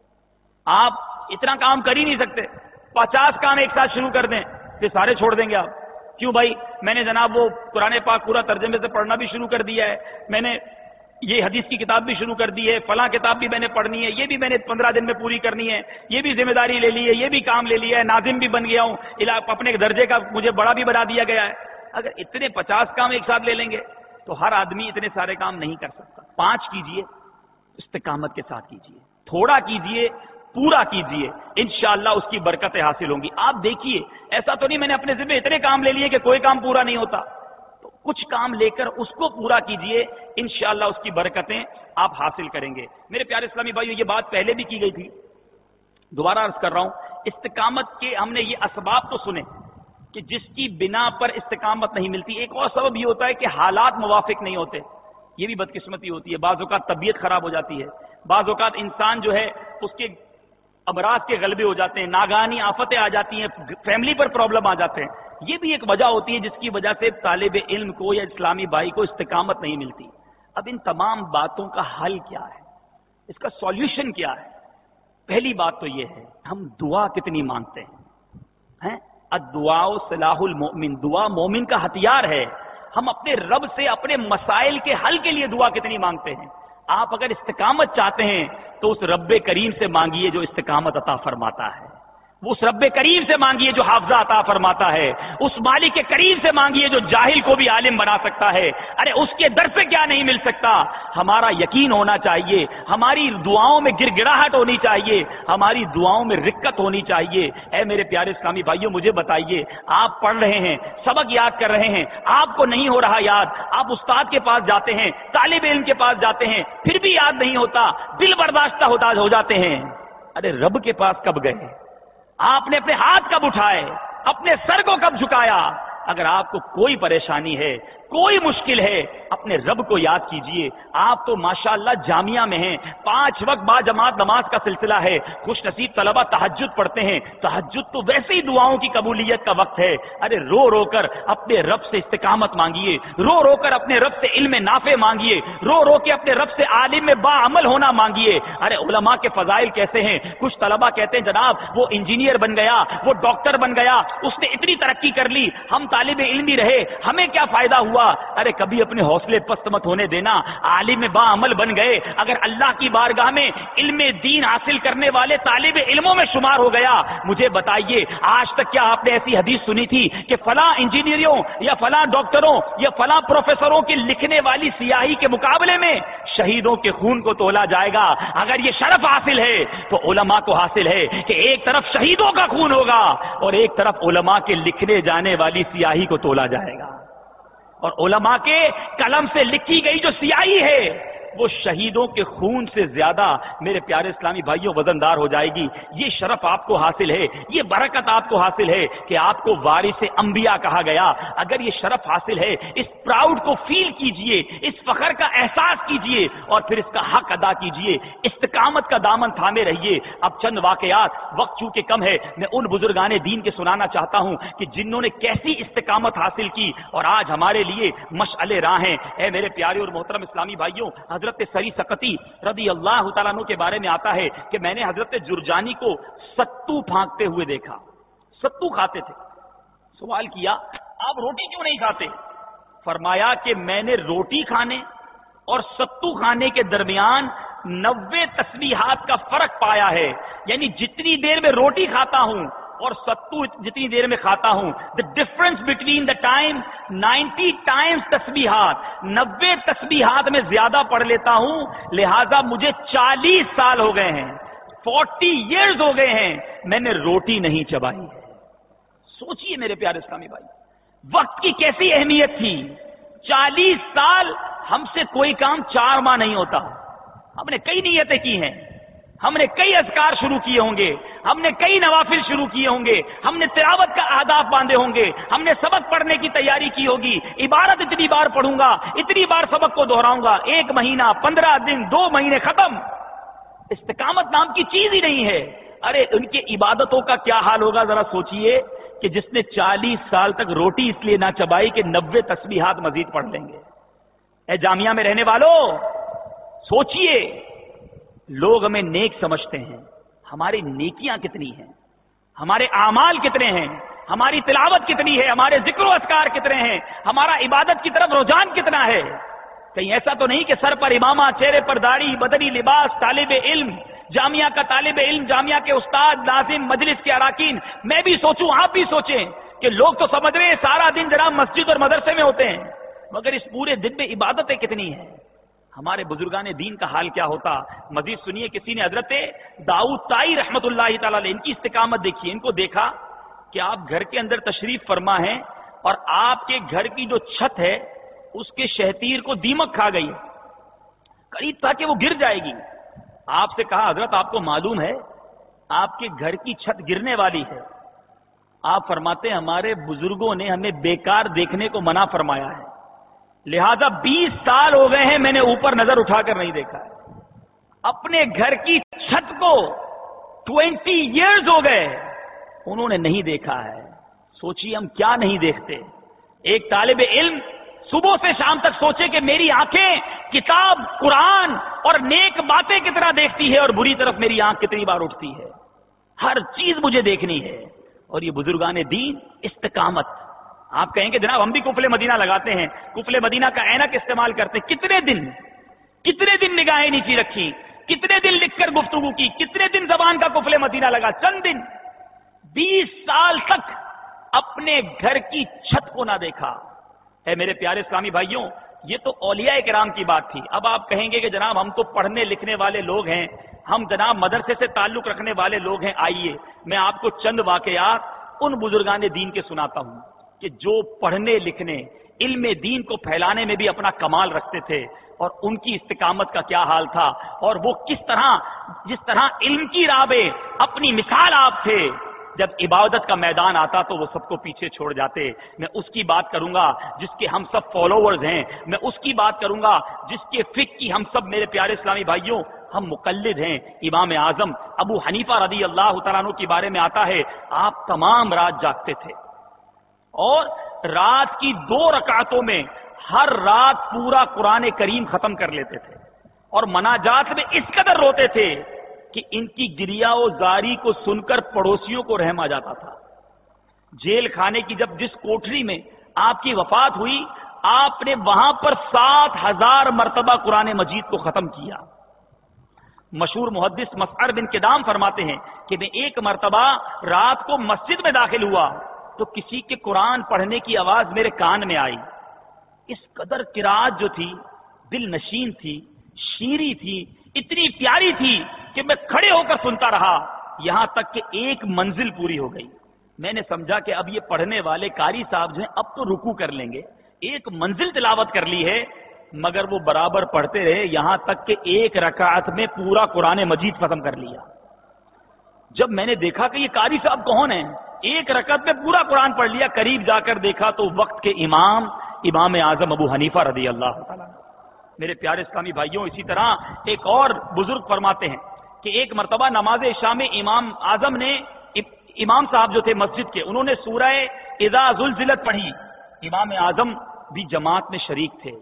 آپ اتنا کام کر ہی نہیں سکتے، پچاس کام ایک ساتھ شروع کر دیں پھر سارے چھوڑ دیں گے آپ. کیوں بھائی؟ میں نے جناب وہ قرآن پاک پورا ترجمے سے پڑھنا بھی شروع کر دیا ہے، میں نے یہ حدیث کی کتاب بھی شروع کر دی ہے، فلاں کتاب بھی میں نے پڑھنی ہے، یہ بھی میں نے پندرہ دن میں پوری کرنی ہے، یہ بھی ذمہ داری لے لی ہے، یہ بھی کام لے لیا ہے، ناظم بھی بن گیا ہوں، اپنے درجے کا مجھے بڑا بھی بنا دیا گیا ہے. اگر اتنے پچاس کام ایک ساتھ لے لیں گے تو ہر آدمی اتنے سارے کام نہیں کر سکتا. پانچ کیجئے، استقامت کے ساتھ کیجئے، تھوڑا کیجئے، پورا کیجئے، انشاءاللہ اس کی برکتیں حاصل ہوں گی. آپ دیکھیے، ایسا تو نہیں میں نے اپنے ذمہ اتنے کام لے لیے کہ کوئی کام پورا نہیں ہوتا. تو کچھ کام لے کر اس کو پورا کیجئے، انشاءاللہ اس کی برکتیں آپ حاصل کریں گے. میرے پیارے اسلامی بھائیو، یہ بات پہلے بھی کی گئی تھی، دوبارہ عرض کر رہا ہوں. استقامت کے ہم نے یہ اسباب تو سنے کہ جس کی بنا پر استقامت نہیں ملتی. ایک اور سبب یہ ہوتا ہے کہ حالات موافق نہیں ہوتے، یہ بھی بدقسمتی ہوتی ہے. بعض اوقات طبیعت خراب ہو جاتی ہے، بعض اوقات انسان جو ہے اس کے امراض کے غلبے ہو جاتے ہیں، ناگہانی آفتیں آ جاتی ہیں، فیملی پر پرابلم آ جاتے ہیں. یہ بھی ایک وجہ ہوتی ہے جس کی وجہ سے طالب علم کو یا اسلامی بھائی کو استقامت نہیں ملتی. اب ان تمام باتوں کا حل کیا ہے، اس کا سولوشن کیا ہے؟ پہلی بات تو یہ ہے ہم دعا کتنی مانگتے ہیں۔ الدعاء سلاح المؤمن، دعا مومن کا ہتھیار ہے۔ ہم اپنے رب سے اپنے مسائل کے حل کے لیے دعا کتنی مانگتے ہیں۔ آپ اگر استقامت چاہتے ہیں تو اس رب کریم سے مانگیے جو استقامت عطا فرماتا ہے، وہ اس رب کریم سے مانگیے جو حافظہ عطا فرماتا ہے، اس مالک کے کریم سے مانگیے جو جاہل کو بھی عالم بنا سکتا ہے۔ ارے اس کے در سے کیا نہیں مل سکتا؟ ہمارا یقین ہونا چاہیے، ہماری دعاؤں میں گر گڑاہٹ ہونی چاہیے، ہماری دعاؤں میں رکت ہونی چاہیے۔ اے میرے پیارے اسلامی بھائیوں، مجھے بتائیے، آپ پڑھ رہے ہیں، سبق یاد کر رہے ہیں، آپ کو نہیں ہو رہا یاد، آپ استاد کے پاس جاتے ہیں، طالب علم کے پاس جاتے ہیں، پھر بھی یاد نہیں ہوتا، دل برداشتہ ہوتا ہو جاتے ہیں۔ ارے رب کے پاس کب گئے؟ آپ نے اپنے ہاتھ کب اٹھائے؟ اپنے سر کو کب جھکایا؟ اگر آپ کو کوئی پریشانی ہے، کوئی مشکل ہے، اپنے رب کو یاد کیجئے۔ آپ تو ماشاءاللہ جامعہ میں ہیں، پانچ وقت با جماعت نماز کا سلسلہ ہے، خوش نصیب طلبہ تہجد پڑھتے ہیں۔ تہجد تو ویسے ہی دعاؤں کی قبولیت کا وقت ہے۔ ارے رو رو کر اپنے رب سے استقامت مانگیے، رو رو کر اپنے رب سے علم نافع مانگیے، رو رو کے اپنے رب سے عالم میں با عمل ہونا مانگیے۔ ارے علماء کے فضائل کیسے ہیں؟ کچھ طلبہ کہتے ہیں جناب وہ انجینئر بن گیا، وہ ڈاکٹر بن گیا، اس نے اتنی ترقی کر لی، ہم طالب علم بھی رہے، ہمیں کیا فائدہ ہوا؟ ارے کبھی اپنے حوصلے پست مت ہونے دینا، عالم با عمل بن گئے، اگر اللہ کی بارگاہ میں علم دین حاصل کرنے والے طالب علموں میں شمار ہو گیا۔ مجھے بتائیے آج تک کیا آپ نے ایسی حدیث سنی تھی کہ فلاں انجینئروں یا فلاں ڈاکٹروں یا فلاں پروفیسروں کی لکھنے والی سیاہی کے مقابلے میں شہیدوں کے خون کو تولا جائے گا؟ اگر یہ شرف حاصل ہے تو علماء کو حاصل ہے کہ ایک طرف شہیدوں کا خون ہوگا اور ایک طرف علماء کے لکھنے جانے والی سیاہی کو تولا جائے گا، اور علماء کے قلم سے لکھی گئی جو سیاہی ہے وہ شہیدوں کے خون سے زیادہ میرے پیارے اسلامی بھائیوں وزندار ہو جائے گی۔ یہ شرف آپ کو حاصل ہے، یہ برکت آپ کو حاصل ہے کہ آپ کو وارث انبیاء کہا گیا۔ اگر یہ شرف حاصل ہے، اس پراؤڈ کو فیل کیجئے، اس فخر کا احساس کیجئے اور پھر اس کا حق ادا کیجئے، استقامت کا دامن تھامے رہیے۔ اب چند واقعات، وقت چونکہ کم ہے، میں ان بزرگان دین کے سنانا چاہتا ہوں کہ جنہوں نے کیسی استقامت حاصل کی اور آج ہمارے لیے مشعل راہ ہیں۔ اے میرے پیارے اور محترم اسلامی بھائیوں، حضرت سری سقطی رضی اللہ تعالیٰ عنہ کے بارے میں آتا ہے کہ میں نے حضرت جرجانی کو ستو پھانکتے ہوئے دیکھا، ستو کھاتے تھے۔ سوال کیا آپ روٹی کیوں نہیں کھاتے؟ فرمایا کہ میں نے روٹی کھانے اور ستو کھانے کے درمیان نوے تسبیحات کا فرق پایا ہے، یعنی جتنی دیر میں روٹی کھاتا ہوں اور ستو جتنی دیر میں کھاتا ہوں، the difference between the time ninety times تسبیحات، نبے تسبیحات میں زیادہ پڑھ لیتا ہوں، لہذا مجھے چالیس سال ہو گئے ہیں، فورٹی ایئرز ہو گئے ہیں، میں نے روٹی نہیں چبائی ہے۔ سوچئے میرے پیارے اسلامی بھائی، وقت کی کیسی اہمیت تھی۔ چالیس سال ہم سے کوئی کام چار ماہ نہیں ہوتا، ہم نے کئی نیتیں کی ہیں، ہم نے کئی اذکار شروع کیے ہوں گے، ہم نے کئی نوافل شروع کیے ہوں گے، ہم نے تلاوت کا اہداف باندھے ہوں گے، ہم نے سبق پڑھنے کی تیاری کی ہوگی، عبارت اتنی بار پڑھوں گا، اتنی بار سبق کو دہراؤں گا، ایک مہینہ، پندرہ دن، دو مہینے ختم۔ استقامت نام کی چیز ہی نہیں ہے۔ ارے ان کی عبادتوں کا کیا حال ہوگا ذرا سوچئے کہ جس نے چالیس سال تک روٹی اس لیے نہ چبائی کہ نبے تسبیحات مزید پڑھ لیں گے۔ اے جامعہ میں رہنے والوں سوچئے، لوگ ہمیں نیک سمجھتے ہیں، ہماری نیکیاں کتنی ہیں، ہمارے اعمال کتنے ہیں، ہماری تلاوت کتنی ہے، ہمارے ذکر و اذکار کتنے ہیں، ہمارا عبادت کی طرف رجحان کتنا ہے۔ کہیں ایسا تو نہیں کہ سر پر امامہ، چہرے پر داڑھی، بدنی لباس، طالب علم، جامعہ کا طالب علم، جامعہ کے استاد، لازم، مجلس کے اراکین، میں بھی سوچوں، آپ بھی سوچیں کہ لوگ تو سمجھ رہے ہیں سارا دن جناب مسجد اور مدرسے میں ہوتے ہیں، مگر اس پورے دن میں عبادتیں کتنی ہیں۔ ہمارے بزرگان دین کا حال کیا ہوتا؟ مزید سنیے، کسی نے حضرت داؤد طائی رحمت اللہ تعالی علیہ ان کی استقامت دیکھی، ان کو دیکھا کہ آپ گھر کے اندر تشریف فرما ہیں اور آپ کے گھر کی جو چھت ہے اس کے شہتیر کو دیمک کھا گئی، قریب تھا کہ وہ گر جائے گی۔ آپ سے کہا حضرت آپ کو معلوم ہے آپ کے گھر کی چھت گرنے والی ہے؟ آپ فرماتے ہیں ہمارے بزرگوں نے ہمیں بیکار دیکھنے کو منع فرمایا ہے، لہذا بیس سال ہو گئے ہیں میں نے اوپر نظر اٹھا کر نہیں دیکھا ہے۔ اپنے گھر کی چھت کو ٹوینٹی ایئرز ہو گئے انہوں نے نہیں دیکھا ہے۔ سوچیے ہم کیا نہیں دیکھتے۔ ایک طالب علم صبح سے شام تک سوچے کہ میری آنکھیں کتاب قرآن اور نیک باتیں کتنا دیکھتی ہے اور بری طرف میری آنکھ کتنی بار اٹھتی ہے. ہر چیز مجھے دیکھنی ہے. اور یہ بزرگان دین استقامت. آپ کہیں کہ جناب ہم بھی کفل مدینہ لگاتے ہیں, کفل مدینہ کا عینک استعمال کرتے ہیں. کتنے دن کتنے دن نگاہیں نیچی رکھی, کتنے دن لکھ کر گفتگو کی, کتنے دن زبان کا کفل مدینہ لگا, چند دن. بیس سال تک اپنے گھر کی چھت کو نہ دیکھا. اے میرے پیارے اسلامی بھائیوں, یہ تو اولیاء کرام کی بات تھی. اب آپ کہیں گے کہ جناب ہم تو پڑھنے لکھنے والے لوگ ہیں, ہم جناب مدرسے سے تعلق رکھنے والے لوگ ہیں. آئیے میں آپ کو چند واقعات ان بزرگان دین کے سناتا ہوں کہ جو پڑھنے لکھنے علم دین کو پھیلانے میں بھی اپنا کمال رکھتے تھے, اور ان کی استقامت کا کیا حال تھا, اور وہ کس طرح جس طرح علم کی راہ پہ اپنی مثال آپ تھے. جب عبادت کا میدان آتا تو وہ سب کو پیچھے چھوڑ جاتے. میں اس کی بات کروں گا جس کے ہم سب فالوورز ہیں, میں اس کی بات کروں گا جس کے فقہ کی ہم سب میرے پیارے اسلامی بھائیوں ہم مقلد ہیں. امام اعظم ابو حنیفہ رضی اللہ تعالیٰ عنہ کے بارے میں آتا ہے, آپ تمام رات جاگتے تھے اور رات کی دو رکعتوں میں ہر رات پورا قرآن کریم ختم کر لیتے تھے, اور مناجات میں اس قدر روتے تھے کہ ان کی گریا و زاری کو سن کر پڑوسیوں کو رحم آ جاتا تھا. جیل خانے کی جب جس کوٹری میں آپ کی وفات ہوئی, آپ نے وہاں پر سات ہزار مرتبہ قرآن مجید کو ختم کیا. مشہور محدث مسعر بن کدام فرماتے ہیں کہ میں ایک مرتبہ رات کو مسجد میں داخل ہوا تو کسی کے قرآن پڑھنے کی آواز میرے کان میں آئی. اس قدر قرات جو تھی دل نشین تھی, شیریں تھی, اتنی پیاری تھی کہ میں کھڑے ہو کر سنتا رہا, یہاں تک کہ ایک منزل پوری ہو گئی. میں نے سمجھا کہ اب یہ پڑھنے والے قاری صاحب جو ہیں اب تو رکوع کر لیں گے. ایک منزل تلاوت کر لی ہے, مگر وہ برابر پڑھتے رہے یہاں تک کہ ایک رکعت میں پورا قرآن مجید ختم کر لیا. جب میں نے دیکھا کہ یہ قاری صاحب کون ہیں, ایک رکعت میں پورا قرآن پڑھ لیا, قریب جا کر دیکھا تو وقت کے امام امام اعظم ابو حنیفہ رضی اللہ تعالیٰ. میرے پیارے اسلامی بھائیوں, اسی طرح ایک اور بزرگ فرماتے ہیں کہ ایک مرتبہ نماز عشاء میں امام اعظم نے, امام صاحب جو تھے مسجد کے, انہوں نے سورہ اذا زلزلت پڑھی. امام اعظم بھی جماعت میں شریک تھے.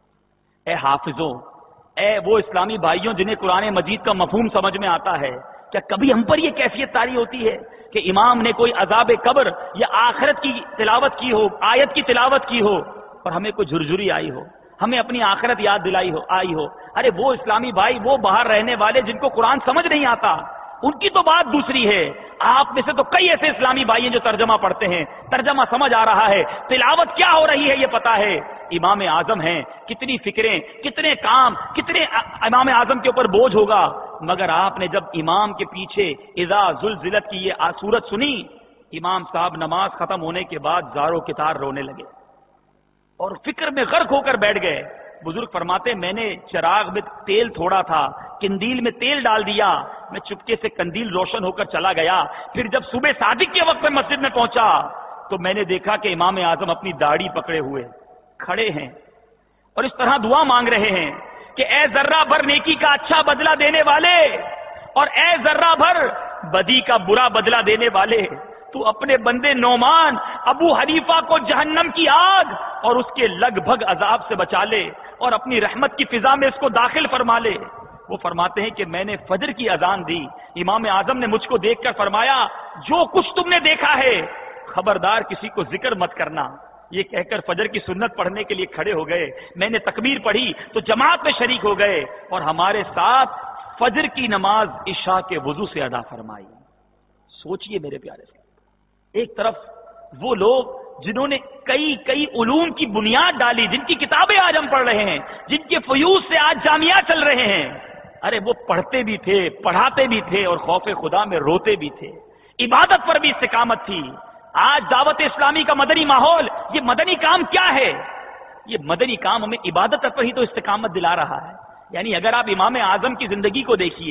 اے حافظوں, اے وہ اسلامی بھائیوں جنہیں قرآن مجید کا مفہوم سمجھ میں آتا ہے, کیا کبھی ہم پر یہ کیفیت طاری ہوتی ہے کہ امام نے کوئی عذاب قبر یا آخرت کی تلاوت کی ہو, آیت کی تلاوت کی ہو, اور ہمیں کوئی جھرجھری آئی ہو, ہمیں اپنی آخرت یاد دلائی ہو آئی ہو؟ ارے وہ اسلامی بھائی, وہ باہر رہنے والے جن کو قرآن سمجھ نہیں آتا, ان کی تو بات دوسری ہے. آپ میں سے تو کئی ایسے اسلامی بھائی ہیں جو ترجمہ پڑھتے ہیں, ترجمہ سمجھ آ رہا ہے, تلاوت کیا ہو رہی ہے یہ پتا ہے. امام اعظم ہیں, کتنی فکریں, کتنے کام, کتنے امام اعظم کے اوپر بوجھ ہوگا, مگر آپ نے جب امام کے پیچھے اذا زلزلت کی یہ سورت سنی, امام صاحب نماز ختم ہونے کے بعد زارو کتار رونے لگے اور فکر میں غرق ہو کر بیٹھ گئے. بزرگ فرماتے میں نے چراغ میں تیل تھوڑا تھا, کندیل میں تیل ڈال دیا, میں چپکے سے کندیل روشن ہو کر چلا گیا. پھر جب صبح صادق کے وقت میں مسجد میں پہنچا تو میں نے دیکھا کہ امام اعظم اپنی داڑھی پکڑے ہوئے کھڑے ہیں اور اس طرح دعا مانگ رہے ہیں کہ اے ذرہ بھر نیکی کا اچھا بدلہ دینے والے, اور اے ذرہ بھر بدی کا برا بدلہ دینے والے, تو اپنے بندے نعمان ابو حنیفہ کو جہنم کی آگ اور اس کے لگ بھگ عذاب سے بچا لے, اور اپنی رحمت کی فضا میں اس کو داخل فرما لے. وہ فرماتے ہیں کہ میں نے فجر کی اذان دی, امام اعظم نے مجھ کو دیکھ کر فرمایا جو کچھ تم نے دیکھا ہے خبردار کسی کو ذکر مت کرنا. یہ کہہ کر فجر کی سنت پڑھنے کے لیے کھڑے ہو گئے. میں نے تکبیر پڑھی تو جماعت میں شریک ہو گئے اور ہمارے ساتھ فجر کی نماز عشاء کے وضو سے ادا فرمائی. سوچئے میرے پیارے سے, ایک طرف وہ لوگ جنہوں نے کئی کئی علوم کی بنیاد ڈالی, جن کی کتابیں آج ہم پڑھ رہے ہیں, جن کے فیوز سے آج جامعہ چل رہے ہیں, ارے وہ پڑھتے بھی تھے, پڑھاتے بھی تھے اور خوف خدا میں روتے بھی تھے. عبادت پر بھی استقامت تھی. آج دعوت اسلامی کا مدنی ماحول, یہ مدنی کام کیا ہے؟ یہ مدنی کام ہمیں عبادت پر ہی تو استقامت دلا رہا ہے. یعنی اگر آپ امام اعظم کی زندگی کو دیکھیے,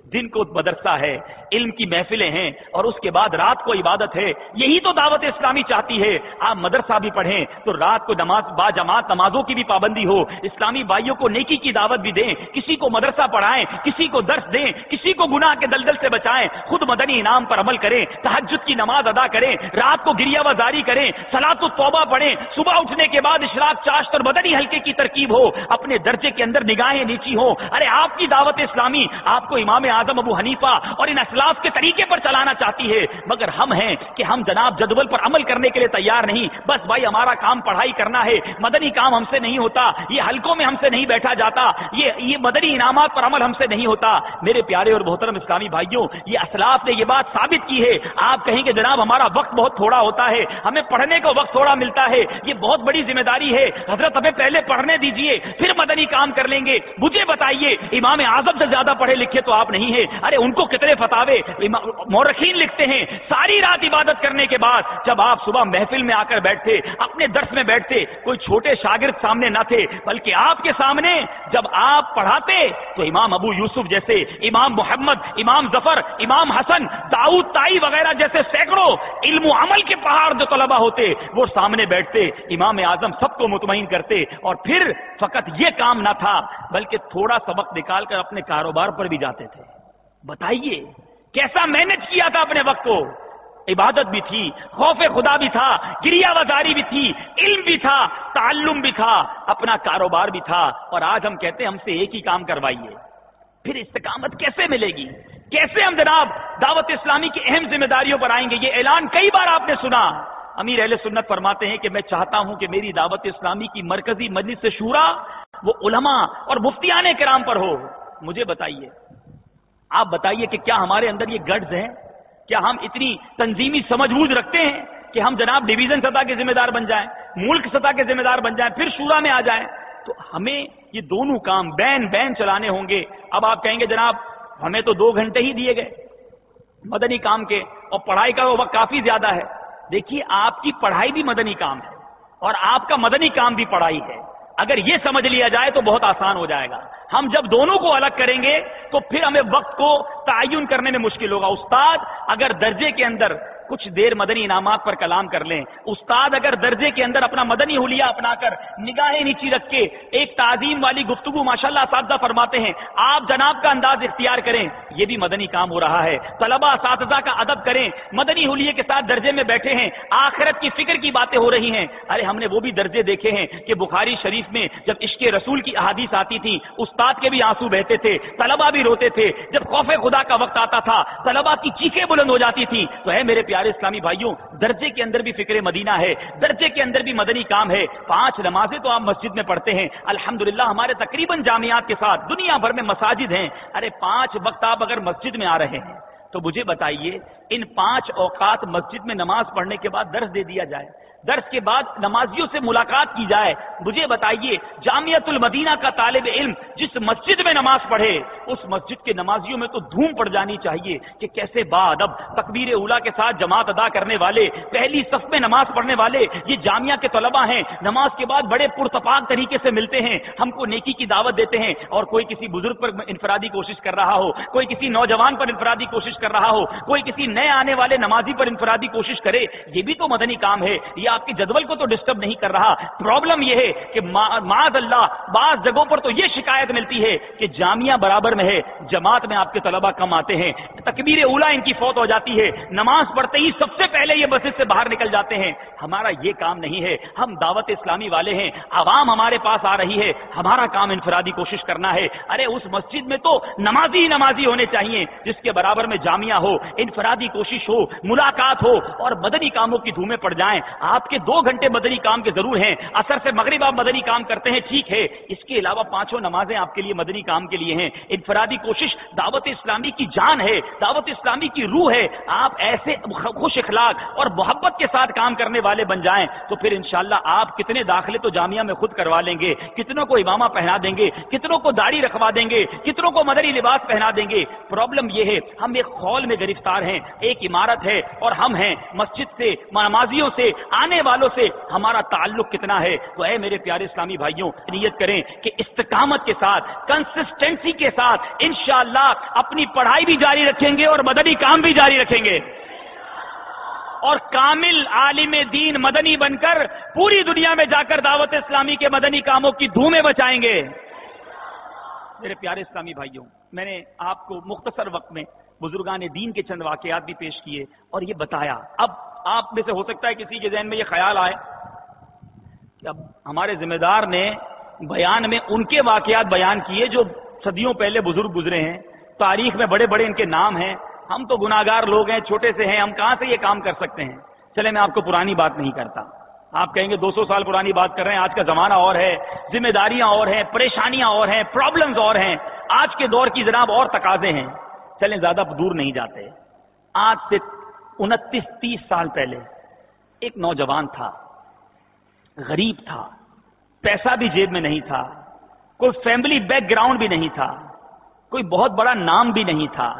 दिन को मदरसा है, इल्म की महफिलें हैं और उसके बाद रात को इबादत है। यही तो दावत इस्लामी चाहती है। आप मदरसा भी पढ़ें तो रात को नमाज बाजमात नमाजों की भी पाबंदी हो, इस्लामी भाइयों को नेकी की दावत भी दें, किसी को मदरसा पढ़ाएं, किसी को दर्स दें, किसी को गुनाह के दलदल से बचाएं, खुद मदनी इनाम पर अमल करें, तहज्जुद की नमाज अदा करें, रात को गिरिया वजारी करें, सलातुत तौबा पढ़ें, सुबह उठने के बाद इशराक चाश्त और मदनी हल्के की तरकीब हो, अपने दर्जे के अंदर निगाहें नीची हो। अरे आपकी दावत इस्लामी आपको इमाम आजम अबू हनीफा और इन असलाफ के तरीके पर चलाना चाहती है, मगर हम हैं कि हम जनाब जदवल पर अमल करने के लिए तैयार नहीं। बस भाई हमारा काम पढ़ाई करना है, मदनी काम हमसे नहीं होता, ये हलकों में हमसे नहीं बैठा जाता, ये ये मदनी इनामात पर अमल हमसे नहीं होता। मेरे प्यारे और मोहतरम इस्लामी भाइयों, ये असलाफ ने ये बात साबित की है। आप कहेंगे जनाब हमारा वक्त बहुत थोड़ा होता है, हमें पढ़ने को वक्त थोड़ा मिलता है, ये बहुत बड़ी जिम्मेदारी है। हजरत हमें पहले पढ़ने दीजिए, फिर मदनी काम कर लेंगे। मुझे बताइए, इमाम आजम से ज्यादा पढ़े लिखे तो आप नहीं है। अरे उनको कितने फतावे मौरखीन लिखते हैं। सारी रात इबादत करने के बाद जब आप सुबह महफिल में आकर बैठते, अपने दर्स में बैठते, कोई छोटे शागिर्द सामने न थे, बल्कि आपके सामने जब आप पढ़ाते तो इमाम अबू यूसुफ जैसे, इमाम मोहम्मद, इमाम जफर, इमाम हसन, दाऊद ताई वगैरह जैसे सैकड़ों इल्म अमल के पहाड़ जो तलबा होते वो सामने बैठते, इमाम आजम सबको मुतमईन करते। और फिर फकत ये काम ना था बल्कि थोड़ा सबक निकालकर अपने कारोबार पर भी जाते थे। बताइए कैसा मैनेज किया था अपने वक्त को। इबादत भी थी, खौफे खुदा भी था, गिरिया वजारी भी थी, इल्म भी था, ताल्लुम भी था, अपना कारोबार भी था। और आज हम कहते हैं हमसे एक ही काम करवाइए। फिर इस्तिकामत कैसे मिलेगी? कैसे हम जनाब दावत इस्लामी की अहम जिम्मेदारियों पर आएंगे? ये ऐलान कई बार आपने सुना। अमीर अहले सुन्नत फरमाते हैं कि मैं चाहता हूं कि मेरी दावत इस्लामी की मरकजी मजलिस से शूरा वो उलमा और मुफ्तियाने किराम पर हो। मुझे बताइए, आप बताइए कि क्या हमारे अंदर ये गट्स है? क्या हम इतनी तंजीमी समझबूझ रखते हैं कि हम जनाब डिवीजन सतह के जिम्मेदार बन जाएं, मुल्क सतह के जिम्मेदार बन जाएं, फिर शूरा में आ जाएं? तो हमें ये दोनों काम बैन बैन चलाने होंगे। अब आप कहेंगे जनाब हमें तो दो घंटे ही दिए गए मदनी काम के और पढ़ाई का वक्त काफी ज्यादा है। देखिए आपकी पढ़ाई भी मदनी काम है और आपका मदनी काम भी पढ़ाई है। अगर ये समझ लिया जाए तो बहुत आसान हो जाएगा। हम जब दोनों को अलग करेंगे तो फिर हमें वक्त को तायुन करने में मुश्किल होगा। उस्ताद अगर दर्जे के अंदर कुछ देर मदनी इनामात पर कलाम कर लें, उस्ताद अगर दर्जे के अंदर अपना मदनी हुलिया अपनाकर निगाहें नीची रख के एक ताजीम वाली गुफ्तगू माशाल्लाह सादा फरमाते हैं, आप जनाब का अंदाज इख्तियार करें, ये भी मदनी काम हो रहा है। तलबा साथजा का अदब करें, मदनी हुलिये के साथ दर्जे में बैठे हैं, आखिरत की फिक्र की बातें हो रही हैं। अरे हमने वो भी दर्जे देखे हैं कि बुखारी शरीफ में जब इश्क़े रसूल की अहादीस आती थी, उस्ताद के भी आंसू बहते थे, तलबा भी रोते थे। जब खौफे खुदा का वक्त आता था, तलबा की चीखें बुलंद हो जाती थी। तो है मेरे प्यारे इस्लामी भाइयों, दर्जे के अंदर भी फिक्र मदीना है, दर्जे के अंदर भी मदनी काम है। पांच नमाजें तो आप मस्जिद में पढ़ते हैं, अल्हम्दुलिल्लाह हमारे तकरीबन जामियात के साथ दुनिया भर में मसाजिद हैं। अरे पांच वक्त आप अगर मस्जिद में आ रहे हैं तो मुझे बताइए, इन पांच औकात मस्जिद में नमाज पढ़ने के बाद दर्स दे दिया जाए, दर्स के बाद नमाजियों से मुलाकात की जाए। मुझे बताइए, जामियतुल मदीना का तालिब इल्म जिस मस्जिद में नमाज पढ़े, उस मस्जिद के नमाजियों में तो धूम पड़ जानी चाहिए कि कैसे बाअदब तकबीर उला के साथ जमात अदा करने वाले, पहली सफ में नमाज पढ़ने वाले ये जामिया के तलबा हैं। नमाज के बाद बड़े पुरतपाक तरीके से मिलते हैं, हमको नेकी की दावत देते हैं। और कोई किसी बुजुर्ग पर इनफरादी कोशिश कर रहा हो, कोई किसी नौजवान पर इनफरादी कोशिश कर रहा हो, कोई किसी नए आने वाले नमाजी पर इनफरादी कोशिश करे, ये भी तो मदनी काम है। आपकी जदवल को तो डिस्टर्ब नहीं कर रहा। प्रॉब्लम यह है कि माद अल्लाह बाज जगहों पर तो यह शिकायत मिलती है कि जामिया बराबर में है, जमात में आपके तलबा कम आते हैं, तकबीर उला इनकी फौत हो जाती है, नमाज पढ़ते ही सबसे पहले ये मस्जिद से बाहर निकल जाते हैं। हमारा ये काम नहीं है। हम दावत इस्लामी वाले हैं, आवाम हमारे पास आ रही है, हमारा काम इनफरादी कोशिश करना है। अरे उस मस्जिद में तो नमाजी ही नमाजी होने चाहिए जिसके बराबर में जामिया हो, इनफरादी कोशिश हो, मुलाकात हो और मदनी कामों की धूमें पड़ जाएं। आपके दो घंटे मदनी काम के जरूर हैं, असर से मगरिब आप मदनी काम करते हैं, ठीक है, इसके अलावा पांचों नमाजें आपके लिए मदनी काम के लिए हैं। इनफरादी कोशिश दावत इस्लामी की जान है, दावत इस्लामी की रूह है। आप ऐसे खुश इखलाक और मोहब्बत के साथ काम करने वाले बन जाएं तो फिर इंशाअल्लाह आप कितने दाखिले तो जामिया में खुद करवा लेंगे, कितनों को इमामा पहना देंगे, कितनों को दाढ़ी रखवा देंगे, कितनों को मदनी लिबास पहना देंगे। प्रॉब्लम यह है हम एक خول میں گرفتار ہیں. ایک عمارت ہے اور ہم ہیں. مسجد سے، نمازیوں سے، آنے والوں سے ہمارا تعلق کتنا ہے؟ تو اے میرے پیارے اسلامی بھائیوں، نیت کریں کہ استقامت کے ساتھ، کنسسٹنسی کے ساتھ انشاءاللہ اپنی پڑھائی بھی جاری رکھیں گے اور مدنی کام بھی جاری رکھیں گے، اور کامل عالم دین مدنی بن کر پوری دنیا میں جا کر دعوت اسلامی کے مدنی کاموں کی دھومیں بچائیں گے. میرے پیارے اسلامی بھائیوں، میں نے آپ کو مختصر وقت میں بزرگان دین کے چند واقعات بھی پیش کیے اور یہ بتایا. اب آپ میں سے ہو سکتا ہے کسی کے ذہن میں یہ خیال آئے کہ اب ہمارے ذمہ دار نے بیان میں ان کے واقعات بیان کیے جو صدیوں پہلے بزرگ گزرے ہیں، تاریخ میں بڑے بڑے ان کے نام ہیں، ہم تو گناہگار لوگ ہیں، چھوٹے سے ہیں، ہم کہاں سے یہ کام کر سکتے ہیں. چلے میں آپ کو پرانی بات نہیں کرتا. آپ کہیں گے دو سو سال پرانی بات کر رہے ہیں، آج کا زمانہ اور ہے، ذمہ داریاں اور ہیں، پریشانیاں اور ہیں، پرابلمز اور ہیں، آج کے دور کی جناب اور تقاضے ہیں. چلیں زیادہ دور نہیں جاتے. آج سے انتیس تیس سال پہلے ایک نوجوان تھا، غریب تھا، پیسہ بھی جیب میں نہیں تھا، کوئی فیملی بیک گراؤنڈ بھی نہیں تھا، کوئی بہت بڑا نام بھی نہیں تھا،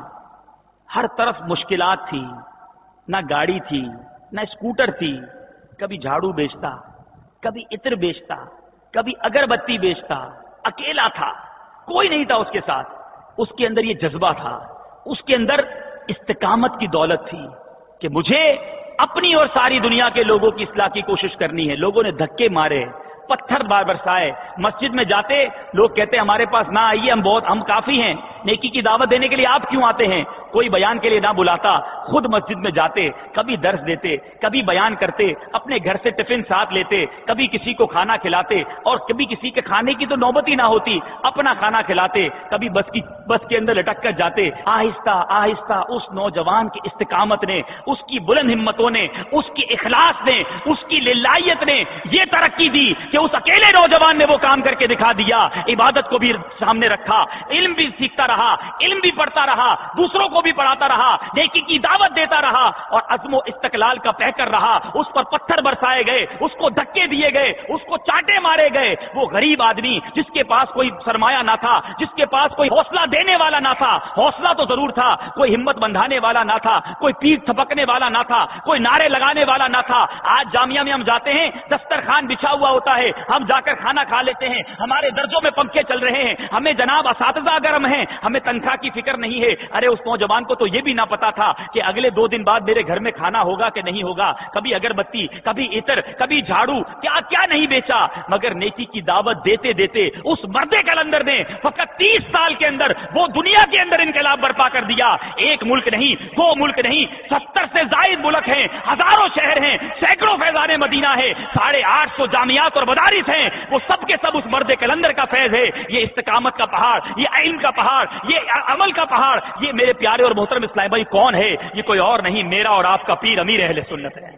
ہر طرف مشکلات تھی، نہ گاڑی تھی نہ اسکوٹر تھی. کبھی جھاڑو بیچتا، کبھی عطر بیچتا، کبھی اگربتی بیچتا، اکیلا تھا، کوئی نہیں تھا اس کے ساتھ. اس کے اندر یہ جذبہ تھا، اس کے اندر استقامت کی دولت تھی کہ مجھے اپنی اور ساری دنیا کے لوگوں کی اصلاح کی کوشش کرنی ہے. لوگوں نے دھکے مارے، پتھر بار برسائے. مسجد میں جاتے لوگ کہتے ہمارے پاس نہ آئیے، ہم بہت ہم کافی ہیں، نیکی کی دعوت دینے کے لیے آپ کیوں آتے ہیں؟ کوئی بیان کے لیے نہ بلاتا، خود مسجد میں جاتے، کبھی درس دیتے، کبھی بیان کرتے، اپنے گھر سے ٹفن ساتھ لیتے، کبھی کسی کو کھانا کھلاتے، اور کبھی کسی کے کھانے کی تو نوبت ہی نہ ہوتی، اپنا کھانا کھلاتے، کبھی بس کی بس کے اندر لٹک کر جاتے. آہستہ آہستہ اس نوجوان کی استقامت نے، اس کی بلند ہمتوں نے، اس کی اخلاص نے، اس کی للہیت نے یہ ترقی دی کہ اس اکیلے نوجوان نے وہ کام کر کے دکھا دیا. عبادت کو بھی سامنے رکھا، علم بھی سیکھتا رہا، علم بھی پڑھتا رہا، دوسروں کو بھی پڑھاتا رہا، نیکی کی دعوت دیتا رہا، اور عزم و استقلال کا پیکر رہا. اس پر پتھر برسائے گئے، اس کو دھکے دیے گئے، اس کو چاٹے مارے گئے. وہ غریب آدمی جس کے پاس کوئی سرمایہ نہ تھا، جس کے پاس کوئی حوصلہ دینے والا نہ تھا، حوصلہ تو ضرور تھا، کوئی ہمت بندھانے والا نہ تھا، کوئی پیٹھ تھپکنے والا نہ تھا، کوئی نعرے لگانے والا نہ تھا. آج جامعہ میں ہم جاتے ہیں، دسترخوان بچھا ہوا ہوتا ہے، ہم جا کر کھانا کھا لیتے ہیں، ہمارے درجوں میں پنکھے چل رہے ہیں، ہمیں جناب اساتذہ اگر ہم ہیں، ہمیں تنخواہ کی فکر نہیں ہے. ارے اس نوجوان کو تو یہ بھی نہ پتا تھا کہ اگلے دو دن بعد میرے گھر میں کھانا ہوگا کہ نہیں ہوگا. کبھی اگربتی، کبھی عطر، کبھی جھاڑو، کیا کیا نہیں بیچا، مگر نیکی کی دعوت دیتے دیتے اس مرد کلندر نے فقط تیس سال کے اندر وہ دنیا کے اندر انقلاب برپا کر دیا. ایک ملک نہیں، دو ملک نہیں، ستر سے زائد ملک ہیں، ہزاروں شہر ہیں، سینکڑوں فیضان مدینہ ہے، ساڑھے آٹھ سو جامعات اور مدارس ہیں، وہ سب کے سب اس مرد کلندر کا فیض ہے. یہ استقامت کا پہاڑ، یہ علم کا پہاڑ، یہ عمل کا پہاڑ، یہ میرے پیارے اور محترم اسلام بھائی کون ہے؟ یہ کوئی اور نہیں، میرا اور آپ کا پیر امیر اہل سنت ہے.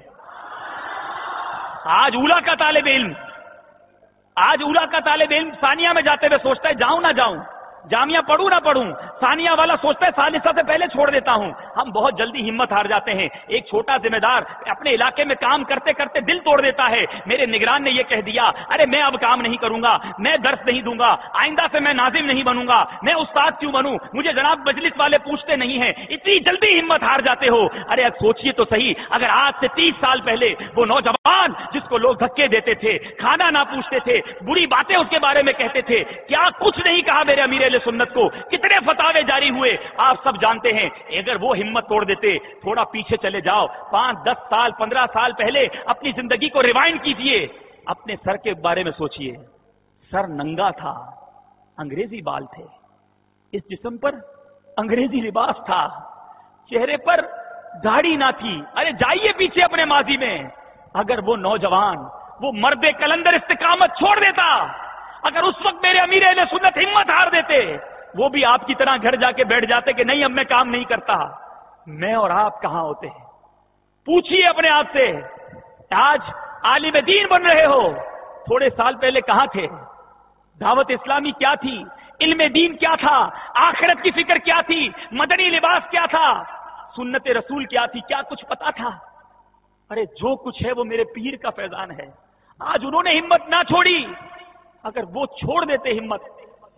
آج اولا کا طالب علم آج اولا کا طالب علم ثانیہ میں جاتے ہوئے سوچتا ہے جاؤں نہ جاؤں، جامعہ پڑھوں نہ پڑھوں. ثانیہ والا سوچتا ہے ثالثہ سے پہلے چھوڑ دیتا ہوں. ہم بہت جلدی ہمت ہار جاتے ہیں. ایک چھوٹا ذمہ دار اپنے علاقے میں کام کرتے کرتے دل توڑ دیتا ہے. میرے نگران نے یہ کہہ دیا، ارے میں اب کام نہیں کروں گا، میں درس نہیں دوں گا، آئندہ سے میں ناظم نہیں بنوں گا، میں استاد کیوں بنوں، مجھے جناب مجلس والے پوچھتے نہیں ہیں. اتنی جلدی ہمت ہار جاتے ہو. ارے اب سوچئے تو صحیح، اگر آج سے تیس سال پہلے وہ نوجوان جس کو لوگ دھکے دیتے تھے، کھانا نہ پوچھتے تھے، بری باتیں اس کے بارے میں کہتے تھے، کیا کچھ نہیں کہا میرے امیر اہل سنت کو، کتنے فتاوے جاری ہوئے آپ سب جانتے ہیں. اگر وہ ہمت توڑ دیتے، تھوڑا پیچھے چلے جاؤ، پانچ دس سال پندرہ سال پہلے اپنی زندگی کو ریوائنڈ کیجئے، اپنے سر کے بارے میں سوچئے. سر ننگا تھا، انگریزی بال تھے، اس جسم پر انگریزی لباس تھا، چہرے پر داڑھی نہ تھی. ارے جائیے پیچھے اپنے ماضی میں. اگر وہ نوجوان، وہ مرد کلندر استقامت چھوڑ دیتا، اگر اس وقت میرے امیر اہل سنت ہمت ہار دیتے، وہ بھی آپ کی طرح گھر جا کے بیٹھ جاتے کہ نہیں اب میں کام نہیں کرتا. میں اور آپ کہاں ہوتے ہیں؟ پوچھئے اپنے آپ سے. آج عالم دین بن رہے ہو، تھوڑے سال پہلے کہاں تھے؟ دعوت اسلامی کیا تھی؟ علم دین کیا تھا؟ آخرت کی فکر کیا تھی؟ مدنی لباس کیا تھا؟ سنت رسول کیا تھی؟ کیا کچھ پتا تھا؟ ارے جو کچھ ہے وہ میرے پیر کا فیضان ہے. آج انہوں نے ہمت نہ چھوڑی. اگر وہ چھوڑ دیتے ہمت،